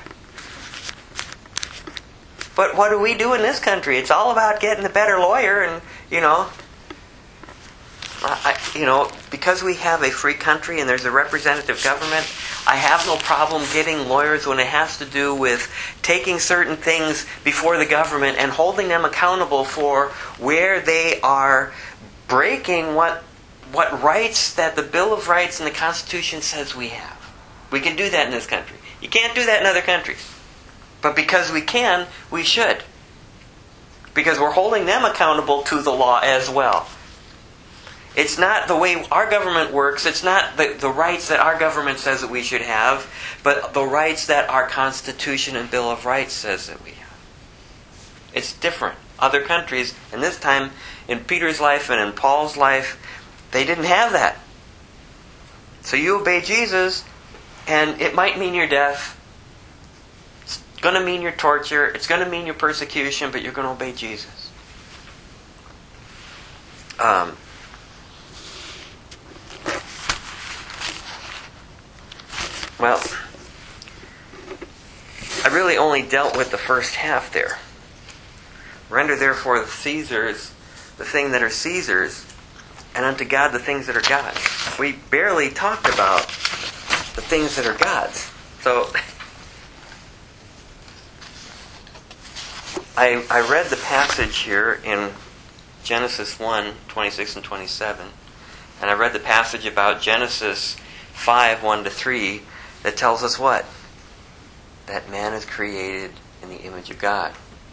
But what do we do in this country? It's all about getting a better lawyer, and, you know, I, you know, because we have a free country and there's a representative government, I have no problem getting lawyers when it has to do with taking certain things before the government and holding them accountable for where they are breaking what what rights that the Bill of Rights and the Constitution says we have. We can do that in this country. You can't do that in other countries. But because we can, we should. Because we're holding them accountable to the law as well. It's not the way our government works. It's not the, the rights that our government says that we should have, but the rights that our Constitution and Bill of Rights says that we have. It's different. Other countries, and this time in Peter's life and in Paul's life, they didn't have that. So you obey Jesus, and it might mean your death. It's going to mean your torture. It's going to mean your persecution, but you're going to obey Jesus. Um... Well, I really only dealt with the first half there. Render therefore the Caesars the thing that are Caesar's, and unto God the things that are God's. We barely talked about the things that are God's. So, I, I read the passage here in Genesis one, twenty-six and twenty-seven, and I read the passage about Genesis five, one to three, that tells us what? That man is created in the image of God.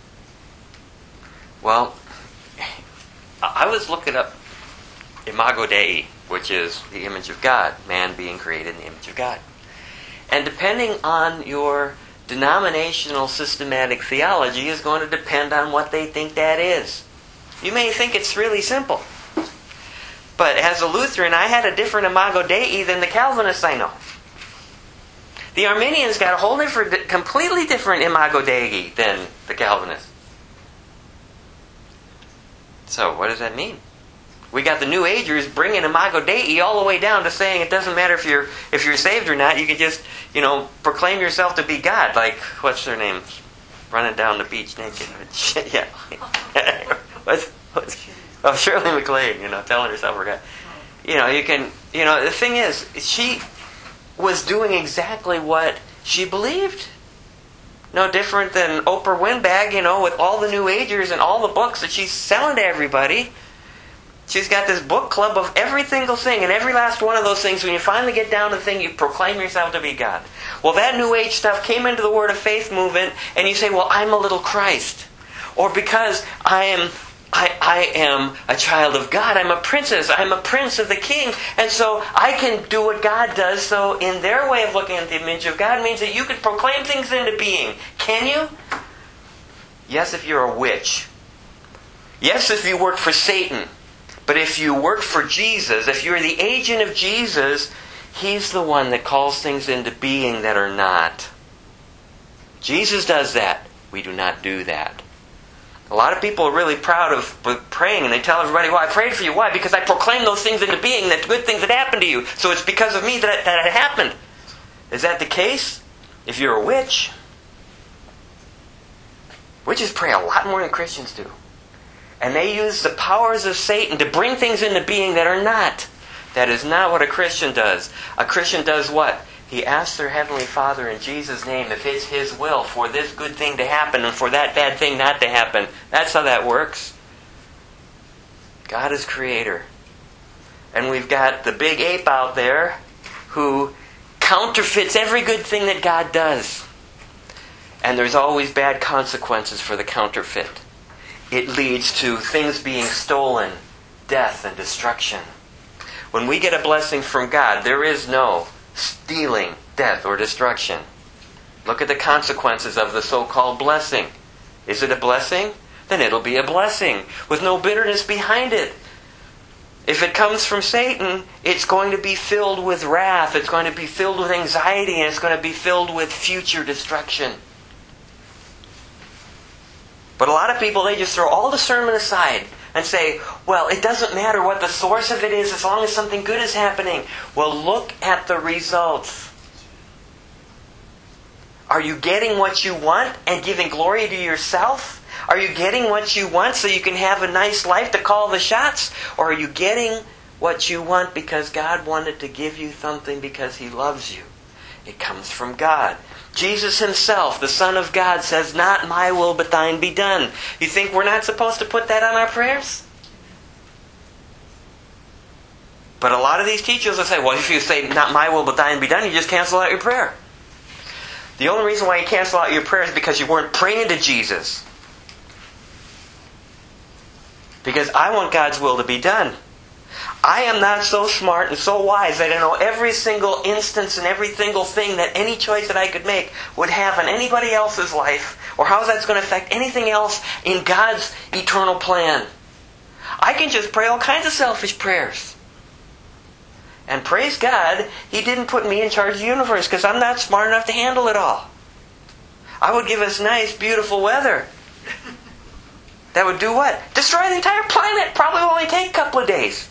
Well, I was looking up Imago Dei, which is the image of God, man being created in the image of God. And depending on your denominational systematic theology is going to depend on what they think that is. You may think it's really simple. But as a Lutheran, I had a different Imago Dei than the Calvinists I know. The Arminians got a whole different, completely different Imago Dei than the Calvinists. So, what does that mean? We got the New Agers bringing Imago Dei all the way down to saying it doesn't matter if you're if you're saved or not. You can just, you know, proclaim yourself to be God. Like, what's their name? Running down the beach naked. Yeah. what's, what's, oh, Shirley MacLaine, you know, telling herself we're God. You know, you can, you know, the thing is, she was doing exactly what she believed. No different than Oprah Winbag, you know, with all the New Agers and all the books that she's selling to everybody. She's got this book club of every single thing, and every last one of those things, when you finally get down to the thing, you proclaim yourself to be God. Well, that New Age stuff came into the Word of Faith movement, and you say, well, I'm a little Christ. Or because I am I, I am a child of God, I'm a princess, I'm a prince of the king, and so I can do what God does. So in their way of looking at the image of God means that you can proclaim things into being. Can you? Yes, if you're a witch. Yes, if you work for Satan. But if you work for Jesus, if you're the agent of Jesus, He's the one that calls things into being that are not. Jesus does that. We do not do that. A lot of people are really proud of praying, and they tell everybody, well, I prayed for you. Why? Because I proclaimed those things into being, that good things had happened to you. So it's because of me that, that it happened. Is that the case? If you're a witch, witches pray a lot more than Christians do. And they use the powers of Satan to bring things into being that are not. That is not what a Christian does. A Christian does what? He asks their Heavenly Father in Jesus' name if it's His will for this good thing to happen and for that bad thing not to happen. That's how that works. God is Creator. And we've got the big ape out there who counterfeits every good thing that God does. And there's always bad consequences for the counterfeit. It leads to things being stolen, death and destruction. When we get a blessing from God, there is no stealing, death, or destruction. Look at the consequences of the so-called blessing. Is it a blessing? Then it'll be a blessing with no bitterness behind it. If it comes from Satan, it's going to be filled with wrath, it's going to be filled with anxiety, and it's going to be filled with future destruction. But a lot of people, they just throw all discernment aside and say, well, it doesn't matter what the source of it is as long as something good is happening. Well, look at the results. Are you getting what you want and giving glory to yourself? Are you getting what you want so you can have a nice life to call the shots? Or are you getting what you want because God wanted to give you something because He loves you. It comes from God. Jesus Himself, the Son of God, says, "Not my will, but thine be done." You think we're not supposed to put that on our prayers? But a lot of these teachers will say, well, if you say, "Not my will, but thine be done," you just cancel out your prayer. The only reason why you cancel out your prayer is because you weren't praying to Jesus. Because I want God's will to be done. I am not so smart and so wise that I know every single instance and every single thing that any choice that I could make would have in anybody else's life, or how that's going to affect anything else in God's eternal plan. I can just pray all kinds of selfish prayers. And praise God, He didn't put me in charge of the universe because I'm not smart enough to handle it all. I would give us nice, beautiful weather. That would do what? Destroy the entire planet. Probably will only take a couple of days.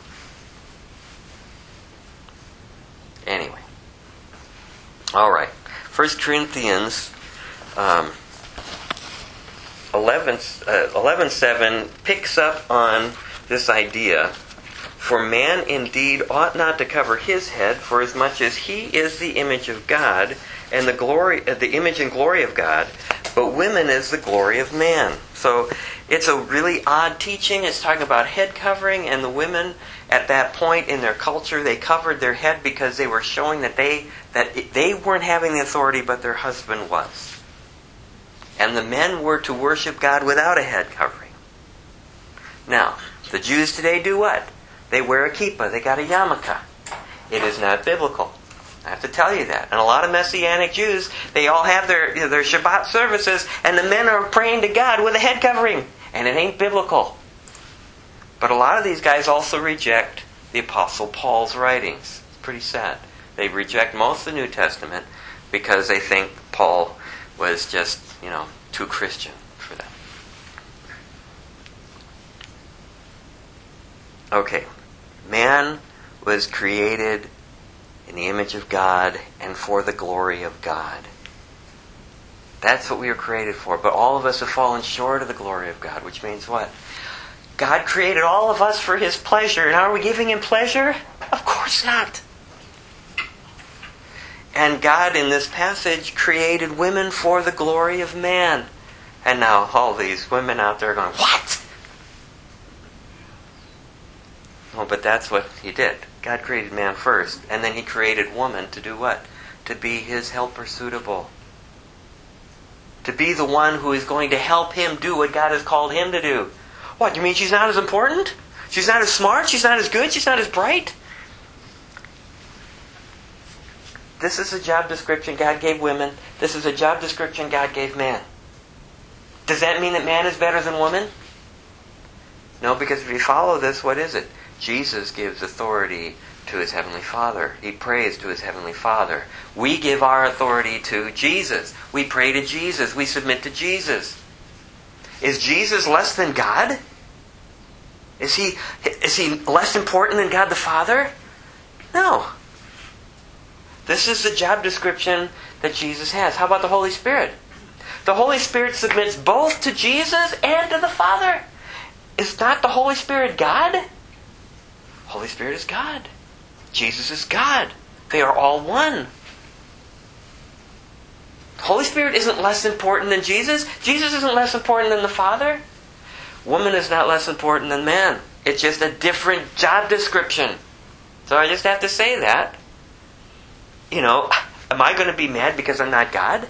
Anyway. Alright. First Corinthians um, eleven, uh, eleven seven picks up on this idea. "For man indeed ought not to cover his head, for as much as he is the image of God, and the glory, uh, the image and glory of God, but women is the glory of man." So it's a really odd teaching. It's talking about head covering, and the women at that point in their culture, they covered their head because they were showing that they that they weren't having the authority, but their husband was. And the men were to worship God without a head covering. Now, the Jews today do what? They wear a kippah. They got a yarmulke. It is not biblical. I have to tell you that. And a lot of Messianic Jews, they all have their, you know, their Shabbat services, and the men are praying to God with a head covering. And it ain't biblical. But a lot of these guys also reject the Apostle Paul's writings. It's pretty sad. They reject most of the New Testament because they think Paul was just, you know, too Christian for them. Okay. Man was created in the image of God and for the glory of God. That's what we were created for. But all of us have fallen short of the glory of God, which means what? God created all of us for His pleasure. And are we giving Him pleasure? Of course not. And God, in this passage, created women for the glory of man. And now all these women out there are going, what? Oh, but that's what He did. God created man first, and then He created woman to do what? To be His helper suitable. To be the one who is going to help Him do what God has called Him to do. What, you mean she's not as important? She's not as smart? She's not as good? She's not as bright? This is a job description God gave women. This is a job description God gave man. Does that mean that man is better than woman? No, because if you follow this, what is it? Jesus gives authority to His Heavenly Father. He prays to His Heavenly Father. We give our authority to Jesus. We pray to Jesus. We submit to Jesus. Is Jesus less than God? Is He, is He less important than God the Father? No. This is the job description that Jesus has. How about the Holy Spirit? The Holy Spirit submits both to Jesus and to the Father. Is not the Holy Spirit God? Holy Spirit is God. Jesus is God. They are all one. The Holy Spirit isn't less important than Jesus. Jesus isn't less important than the Father. Woman is not less important than man. It's just a different job description. So I just have to say that. You know, am I going to be mad because I'm not God?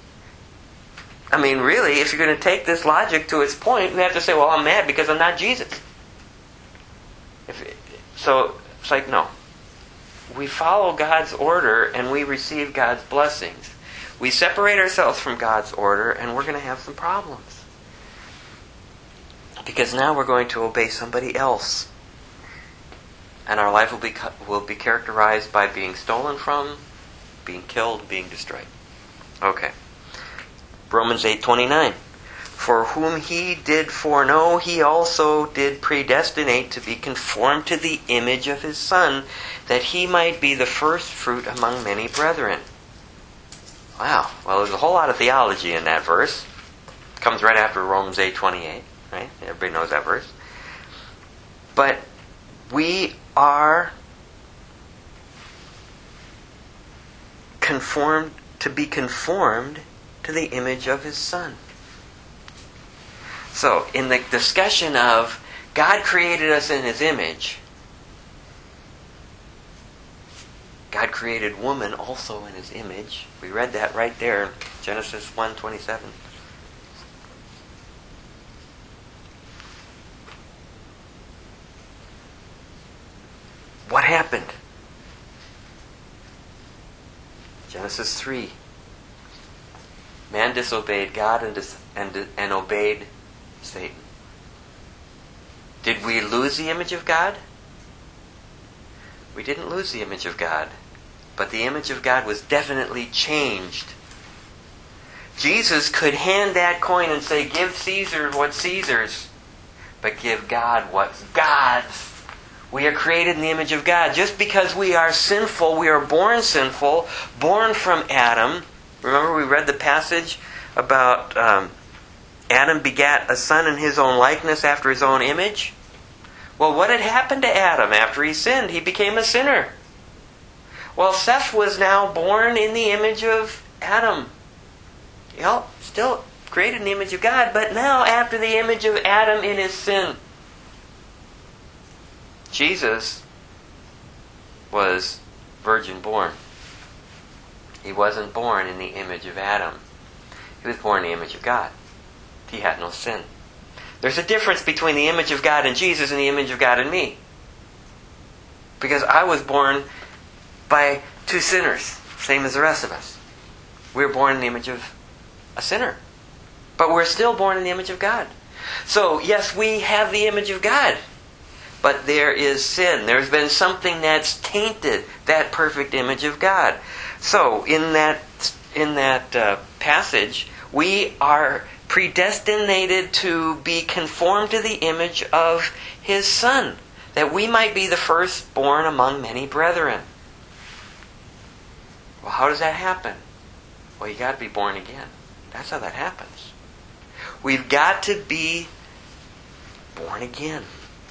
I mean, really, if you're going to take this logic to its point, we have to say, well, I'm mad because I'm not Jesus. If, so, it's like, no. We follow God's order and we receive God's blessings. We separate ourselves from God's order and we're going to have some problems. Because now we're going to obey somebody else. And our life will be will be characterized by being stolen from, being killed, being destroyed. Okay. Romans eight twenty-nine. For whom He did foreknow, He also did predestinate to be conformed to the image of His Son, that He might be the first fruit among many brethren. Wow. Well, there's a whole lot of theology in that verse. It comes right after Romans eight twenty-eight. Right? Everybody knows that verse. But we are conformed to be conformed to the image of His Son. So, in the discussion of God created us in His image, God created woman also in His image. We read that right there, Genesis one twenty-seven. What happened? Genesis three. Man disobeyed God and, dis- and, and obeyed Satan. Did we lose the image of God? We didn't lose the image of God. But the image of God was definitely changed. Jesus could hand that coin and say, give Caesar what's Caesar's, but give God what's God's. We are created in the image of God. Just because we are sinful, we are born sinful, born from Adam. Remember we read the passage about um, Adam begat a son in his own likeness after his own image? Well, what had happened to Adam after he sinned? He became a sinner. Well, Seth was now born in the image of Adam. You know, still created in the image of God, but now after the image of Adam in his sin. Jesus was virgin born. He wasn't born in the image of Adam. He was born in the image of God. He had no sin. There's a difference between the image of God in Jesus and the image of God in me. Because I was born by two sinners, same as the rest of us. We were born in the image of a sinner. But we're still born in the image of God. So, yes, we have the image of God. But there is sin. There's been something that's tainted that perfect image of God. So, in that in that uh, passage, we are predestinated to be conformed to the image of His Son, that we might be the firstborn among many brethren. Well, how does that happen? Well, you got to be born again. That's how that happens. We've got to be born again.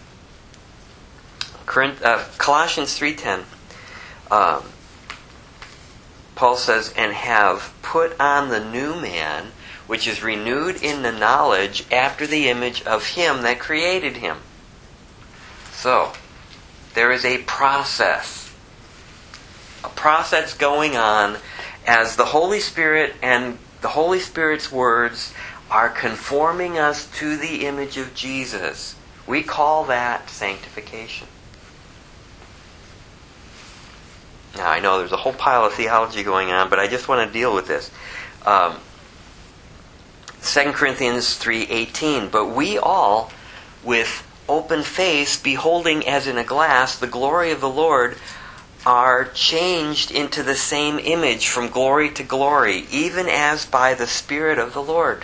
Colossians three ten, um, Paul says, and have put on the new man, which is renewed in the knowledge after the image of Him that created him. So, there is a process. A process going on as the Holy Spirit and the Holy Spirit's words are conforming us to the image of Jesus. We call that sanctification. Now, I know there's a whole pile of theology going on, but I just want to deal with this. Um, Second Corinthians three eighteen, but we all, with open face, beholding as in a glass the glory of the Lord, are changed into the same image from glory to glory, even as by the Spirit of the Lord.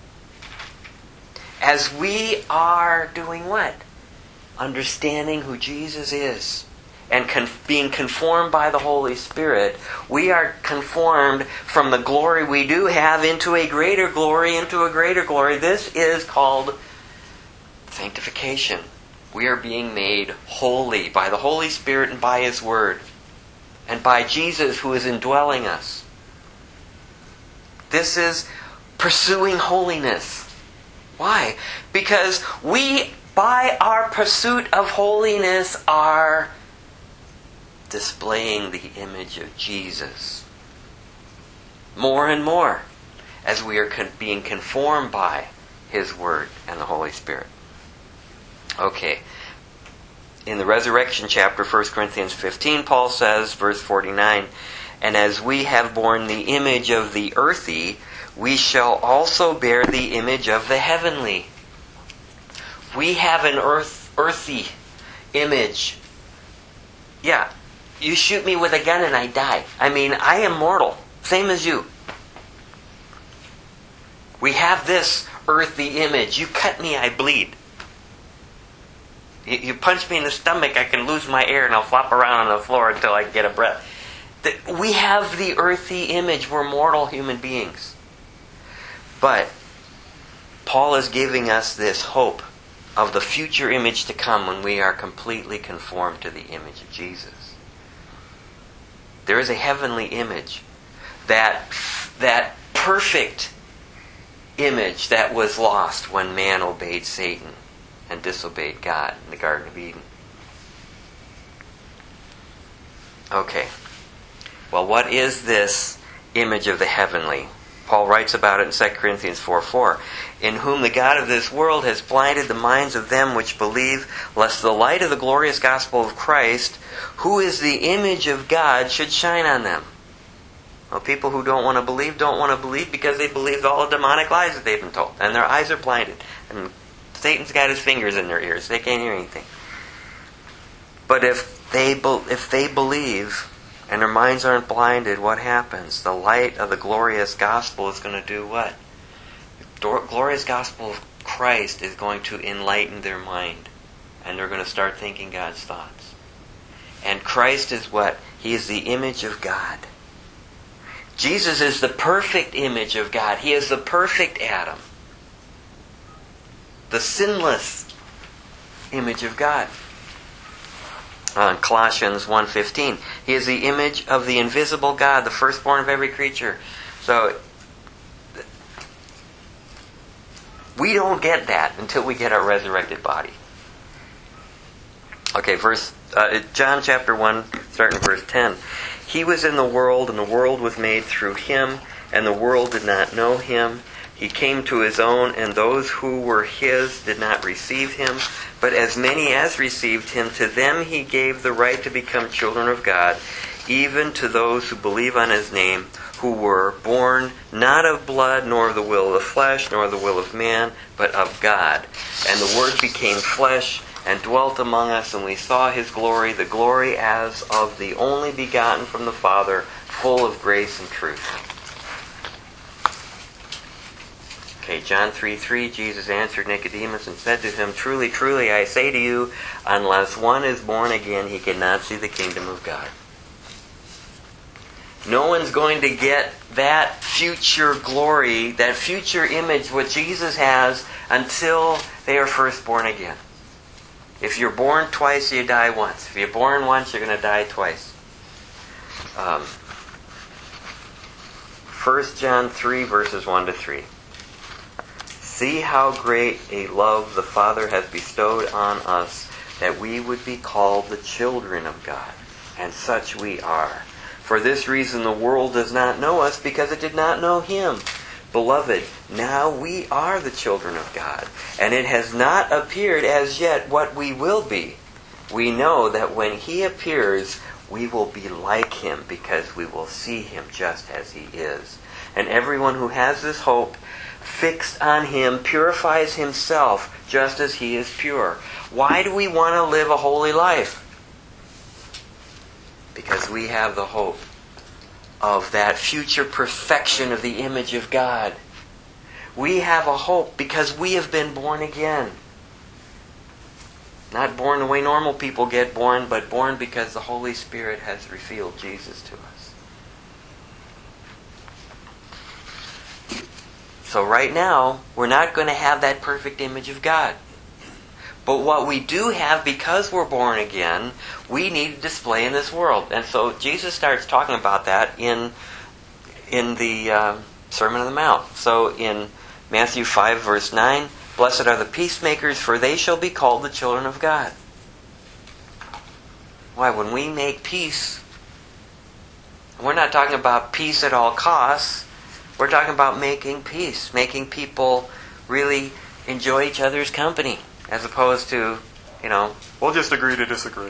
As we are doing what? Understanding who Jesus is. And con- being conformed by the Holy Spirit, we are conformed from the glory we do have into a greater glory, into a greater glory. This is called sanctification. We are being made holy by the Holy Spirit and by His Word. And by Jesus who is indwelling us. This is pursuing holiness. Why? Because we, by our pursuit of holiness, are displaying the image of Jesus more and more as we are con- being conformed by His Word and the Holy Spirit. Okay. In the resurrection chapter, First Corinthians fifteen, Paul says, verse forty-nine, and as we have borne the image of the earthy, we shall also bear the image of the heavenly. We have an earth, earthy image. Yeah. You shoot me with a gun and I die. I mean, I am mortal. Same as you. We have this earthy image. You cut me, I bleed. You, you punch me in the stomach, I can lose my air and I'll flop around on the floor until I get a breath. We have the earthy image. We're mortal human beings. But Paul is giving us this hope of the future image to come when we are completely conformed to the image of Jesus. There is a heavenly image, that that perfect image that was lost when man obeyed Satan and disobeyed God in the Garden of Eden. Okay. Well, what is this image of the heavenly? Paul writes about it in Second Corinthians four four. In whom the God of this world has blinded the minds of them which believe, lest the light of the glorious gospel of Christ, who is the image of God, should shine on them. Well, people who don't want to believe don't want to believe because they believed all the demonic lies that they've been told. And their eyes are blinded. And Satan's got his fingers in their ears. They can't hear anything. But if they if they believe and their minds aren't blinded, what happens? The light of the glorious gospel is going to do what? The glorious gospel of Christ is going to enlighten their mind. And they're going to start thinking God's thoughts. And Christ is what? He is the image of God. Jesus is the perfect image of God. He is the perfect Adam. The sinless image of God. Uh, Colossians one fifteen. He is the image of the invisible God, the firstborn of every creature. So, we don't get that until we get our resurrected body. Okay, verse uh, John chapter one, starting verse ten. He was in the world, and the world was made through Him, and the world did not know Him. He came to His own, and those who were His did not receive Him. But as many as received Him, to them He gave the right to become children of God, even to those who believe on His name, who were born not of blood, nor of the will of the flesh, nor of the will of man, but of God. And the Word became flesh, and dwelt among us, and we saw His glory, the glory as of the only begotten from the Father, full of grace and truth. Okay, John three three, Jesus answered Nicodemus and said to him, Truly, truly, I say to you, unless one is born again, he cannot see the kingdom of God. No one's going to get that future glory, that future image, what Jesus has, until they are first born again. If you're born twice, you die once. If you're born once, you're going to die twice. Um, First John three, verses one to three. See how great a love the Father has bestowed on us, that we would be called the children of God. And such we are. For this reason the world does not know us, because it did not know Him. Beloved, now we are the children of God, and it has not appeared as yet what we will be. We know that when He appears, we will be like Him, because we will see Him just as He is. And everyone who has this hope fixed on Him purifies himself just as He is pure. Why do we want to live a holy life? Because we have the hope of that future perfection of the image of God. We have a hope because we have been born again. Not born the way normal people get born, but born because the Holy Spirit has revealed Jesus to us. So right now, we're not going to have that perfect image of God. But what we do have, because we're born again, we need to display in this world. And so Jesus starts talking about that in in the uh, Sermon on the Mount. So in Matthew five, verse nine, Blessed are the peacemakers, for they shall be called the children of God. Why, when we make peace, we're not talking about peace at all costs. We're talking about making peace, making people really enjoy each other's company, as opposed to, you know, we'll just agree to disagree.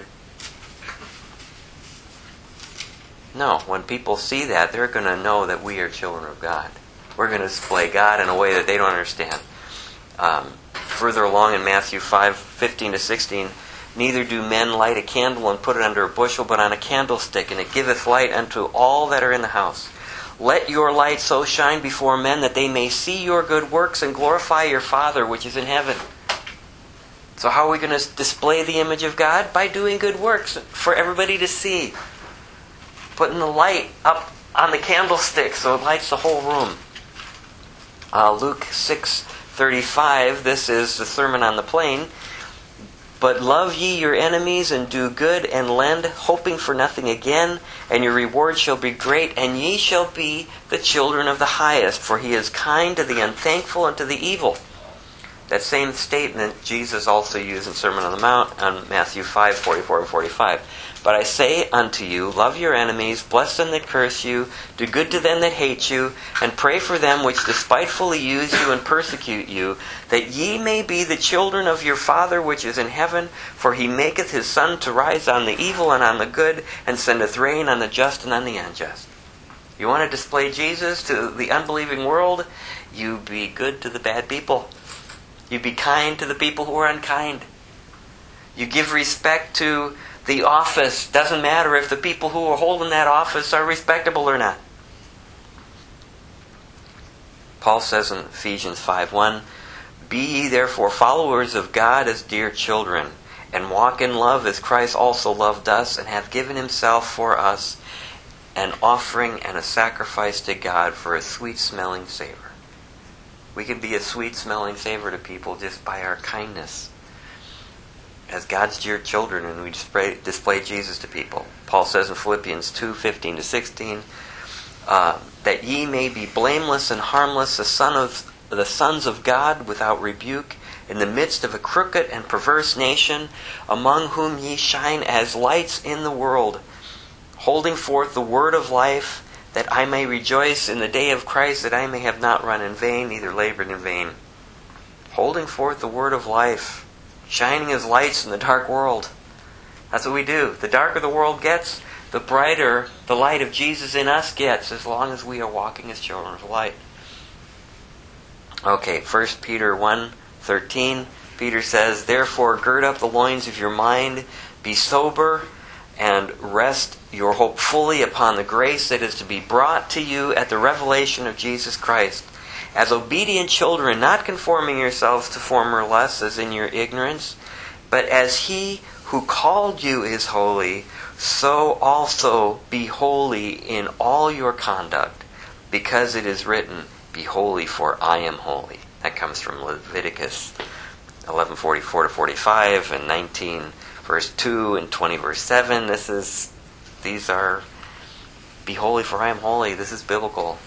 No, when people see that, they're going to know that we are children of God. We're going to display God in a way that they don't understand. Um, further along in Matthew five, fifteen to sixteen, neither do men light a candle and put it under a bushel, but on a candlestick, and it giveth light unto all that are in the house. Let your light so shine before men that they may see your good works and glorify your Father which is in heaven. So how are we going to display the image of God? By doing good works for everybody to see. Putting the light up on the candlestick so it lights the whole room. Uh, Luke six thirty-five, this is the Sermon on the Plain. But love ye your enemies, and do good, and lend, hoping for nothing again, and your reward shall be great, and ye shall be the children of the highest, for he is kind to the unthankful and to the evil. That same statement Jesus also used in Sermon on the Mount on Matthew five, forty-four and forty-five. But I say unto you, love your enemies, bless them that curse you, do good to them that hate you, and pray for them which despitefully use you and persecute you, that ye may be the children of your Father which is in heaven, for he maketh his sun to rise on the evil and on the good, and sendeth rain on the just and on the unjust. You want to display Jesus to the unbelieving world? You be good to the bad people. You be kind to the people who are unkind. You give respect to the office. Doesn't matter if the people who are holding that office are respectable or not. Paul says in Ephesians five one, be ye therefore followers of God as dear children, and walk in love as Christ also loved us, and hath given himself for us, an offering and a sacrifice to God for a sweet-smelling savor. We can be a sweet-smelling savor to people just by our kindness as God's dear children, and we display, display Jesus to people. Paul says in Philippians two fifteen to sixteen, uh, that ye may be blameless and harmless, the son of the sons of God, without rebuke, in the midst of a crooked and perverse nation, among whom ye shine as lights in the world, holding forth the word of life, that I may rejoice in the day of Christ, that I may have not run in vain, neither labored in vain. Holding forth the word of life, shining as lights in the dark world. That's what we do. The darker the world gets, the brighter the light of Jesus in us gets, as long as we are walking as children of light. Okay, First Peter one thirteen, Peter says, therefore gird up the loins of your mind, be sober, and rest your hope fully upon the grace that is to be brought to you at the revelation of Jesus Christ. As obedient children, not conforming yourselves to former lusts as in your ignorance, but as he who called you is holy, so also be holy in all your conduct, because it is written, be holy, for I am holy. That comes from Leviticus eleven forty-four to forty-five, and nineteen verse two, and twenty verse seven. This is, these are, be holy, for I am holy. This is biblical.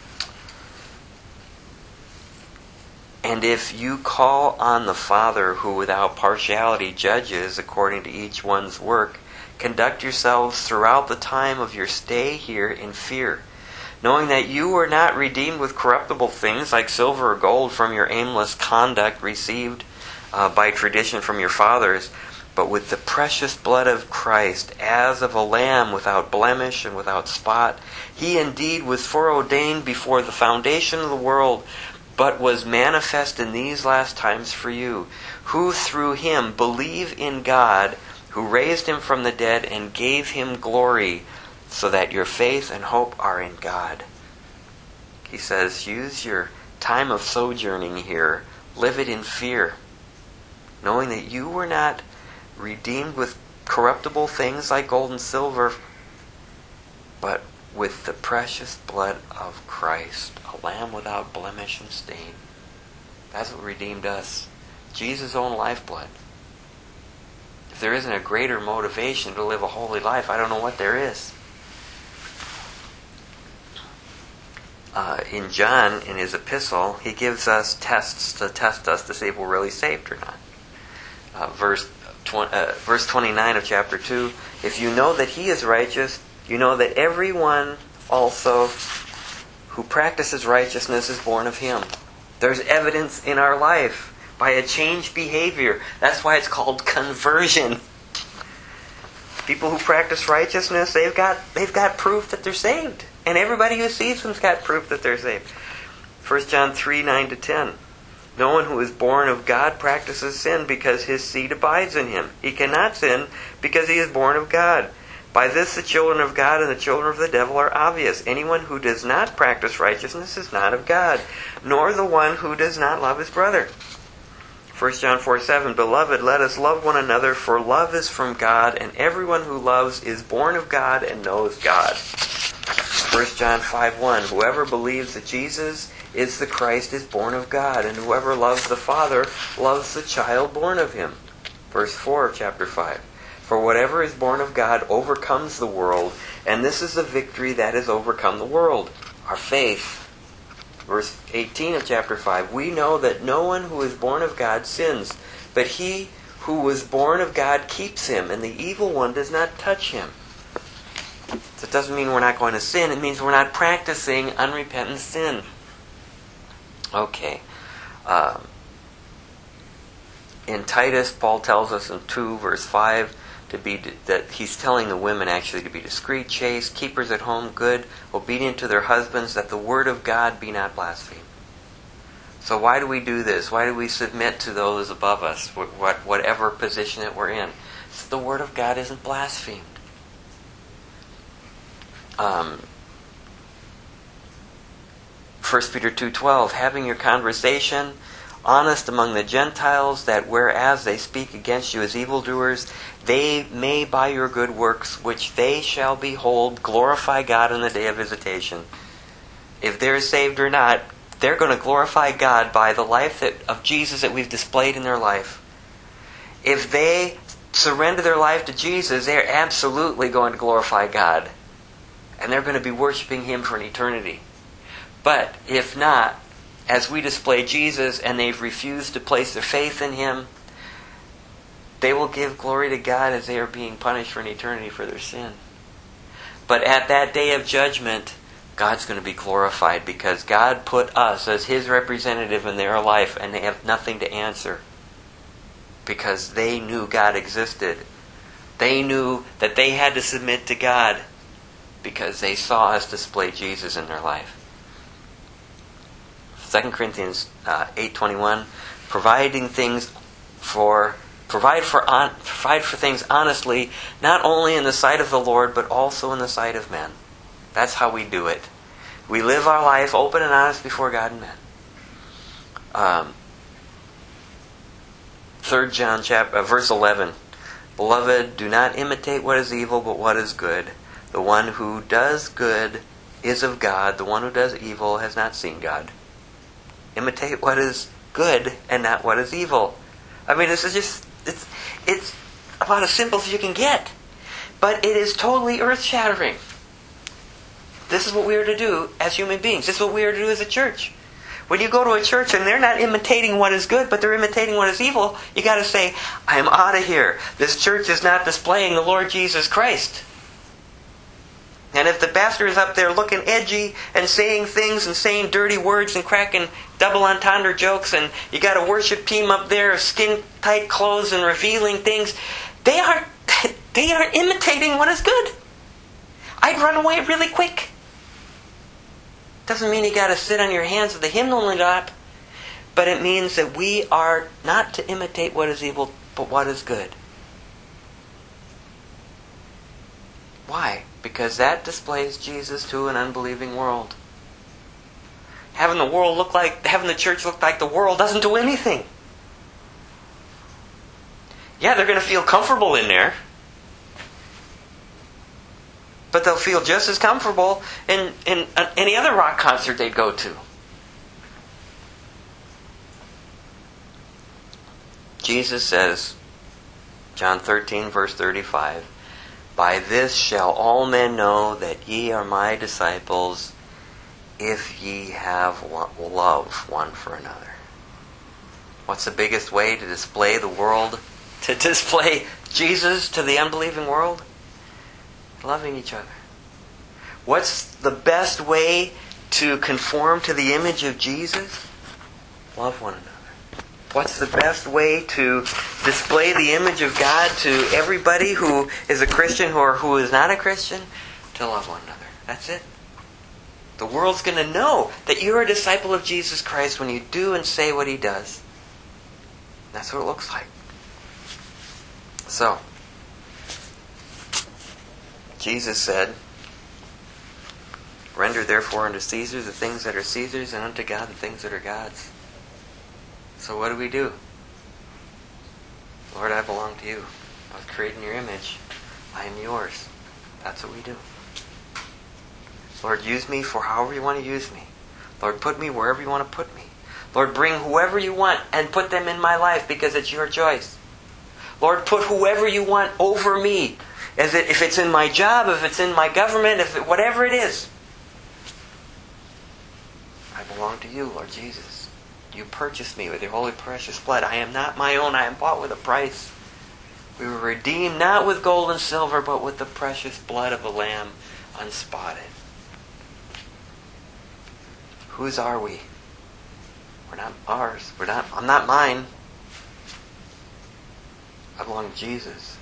And if you call on the Father, who without partiality judges according to each one's work, conduct yourselves throughout the time of your stay here in fear, knowing that you were not redeemed with corruptible things like silver or gold from your aimless conduct received uh, by tradition from your fathers, but with the precious blood of Christ, as of a lamb without blemish and without spot. He indeed was foreordained before the foundation of the world, but was manifest in these last times for you, who through him believe in God, who raised him from the dead and gave him glory, so that your faith and hope are in God. He says, use your time of sojourning here, live it in fear, knowing that you were not redeemed with corruptible things like gold and silver, but with the precious blood of Christ, a lamb without blemish and stain. That's what redeemed us. Jesus' own lifeblood. If there isn't a greater motivation to live a holy life, I don't know what there is. Uh, in John, in his epistle, he gives us tests to test us to see if we're really saved or not. Uh, verse tw- uh, verse twenty-nine of chapter two, if you know that he is righteous, you know that everyone also who practices righteousness is born of him. There's evidence in our life by a changed behavior. That's why it's called conversion. People who practice righteousness, they've got they've got proof that they're saved. And everybody who sees them's got proof that they're saved. First John three, nine to ten. No one who is born of God practices sin, because his seed abides in him. He cannot sin because he is born of God. By this the children of God and the children of the devil are obvious. Anyone who does not practice righteousness is not of God, nor the one who does not love his brother. First John four, seven. Beloved, let us love one another, for love is from God, and everyone who loves is born of God and knows God. First John five one, whoever believes that Jesus is the Christ is born of God, and whoever loves the Father loves the child born of him. Verse four of chapter five, for whatever is born of God overcomes the world, and this is the victory that has overcome the world, our faith. Verse eighteen of chapter five, we know that no one who is born of God sins, but he who was born of God keeps him, and the evil one does not touch him. So it doesn't mean we're not going to sin, it means we're not practicing unrepentant sin. Okay. Um, in Titus, Paul tells us in two, verse five, to be that he's telling the women actually to be discreet, chaste, keepers at home, good, obedient to their husbands, that the word of God be not blasphemed. So why do we do this? Why do we submit to those above us, what, whatever position that we're in? So the word of God isn't blasphemed. Um, First Peter two twelve, having your conversation honest among the Gentiles, that whereas they speak against you as evildoers, they may by your good works, which they shall behold, glorify God in the day of visitation. If they're saved or not, they're going to glorify God by the life that, of Jesus that we've displayed in their life. If they surrender their life to Jesus, they're absolutely going to glorify God. And they're going to be worshiping Him for an eternity. But if not, as we display Jesus and they've refused to place their faith in Him, they will give glory to God as they are being punished for an eternity for their sin. But at that day of judgment, God's going to be glorified because God put us as His representative in their life, and they have nothing to answer because they knew God existed. They knew that they had to submit to God because they saw us display Jesus in their life. Second Corinthians uh, eight twenty-one, providing things for provide for on, provide for things honestly, not only in the sight of the Lord but also in the sight of men. That's how we do it. We live our life open and honest before God and men. Um, Third John chapter uh, verse eleven, beloved, do not imitate what is evil, but what is good. The one who does good is of God. The one who does evil has not seen God. Imitate what is good and not what is evil. I mean, this is just, it's, it's about as simple as you can get. But it is totally earth-shattering. This is what we are to do as human beings. This is what we are to do as a church. When you go to a church and they're not imitating what is good, but they're imitating what is evil, you got to say, I'm out of here. This church is not displaying the Lord Jesus Christ. And if the pastor is up there looking edgy and saying things and saying dirty words and cracking double entendre jokes, and you got a worship team up there, skin tight clothes and revealing things, they aren't they aren't imitating what is good. I'd run away really quick. Doesn't mean you got to sit on your hands with the hymnal in your lap, but it means that we are not to imitate what is evil, but what is good. Why? Because that displays Jesus to an unbelieving world. Having the world look like, having the church look like the world doesn't do anything. Yeah, they're going to feel comfortable in there, but they'll feel just as comfortable in, in any other rock concert they'd go to. Jesus says, John thirteen, verse thirty-five, by this shall all men know that ye are my disciples, if ye have love one for another. What's the biggest way to display the world, to display Jesus to the unbelieving world? Loving each other. What's the best way to conform to the image of Jesus? Love one another. What's the best way to display the image of God to everybody who is a Christian or who is not a Christian? To love one another. That's it. The world's going to know that you're a disciple of Jesus Christ when you do and say what He does. That's what it looks like. So, Jesus said, render therefore unto Caesar the things that are Caesar's, and unto God the things that are God's. So what do we do? Lord, I belong to you. I was created in your image. I am yours. That's what we do. Lord, use me for however you want to use me. Lord, put me wherever you want to put me. Lord, bring whoever you want and put them in my life because it's your choice. Lord, put whoever you want over me. As it, if it's in my job, if it's in my government, if it, whatever it is. I belong to you, Lord Jesus. You purchased me with your holy precious blood. I am not my own. I am bought with a price. We were redeemed not with gold and silver, but with the precious blood of the Lamb, unspotted. Whose are we? We're not ours. We're not. I'm not mine. I belong to Jesus.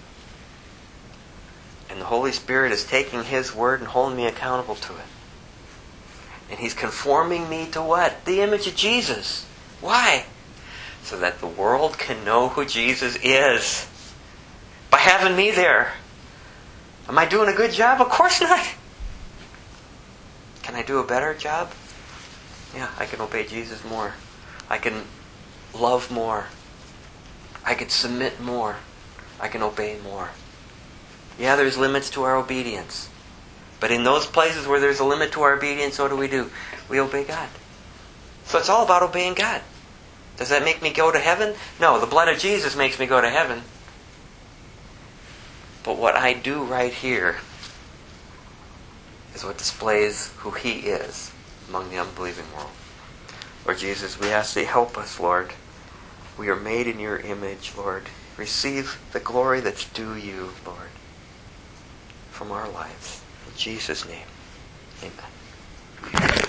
And the Holy Spirit is taking His Word and holding me accountable to it. And He's conforming me to what? The image of Jesus. Why? So that the world can know who Jesus is. By having me there. Am I doing a good job? Of course not. Can I do a better job? Yeah, I can obey Jesus more. I can love more. I can submit more. I can obey more. Yeah, there's limits to our obedience. But in those places where there's a limit to our obedience, what do we do? We obey God. So it's all about obeying God. Does that make me go to heaven? No, the blood of Jesus makes me go to heaven. But what I do right here is what displays who He is among the unbelieving world. Lord Jesus, we ask that you help us, Lord. We are made in your image, Lord. Receive the glory that's due you, Lord, from our lives. In Jesus' name, amen.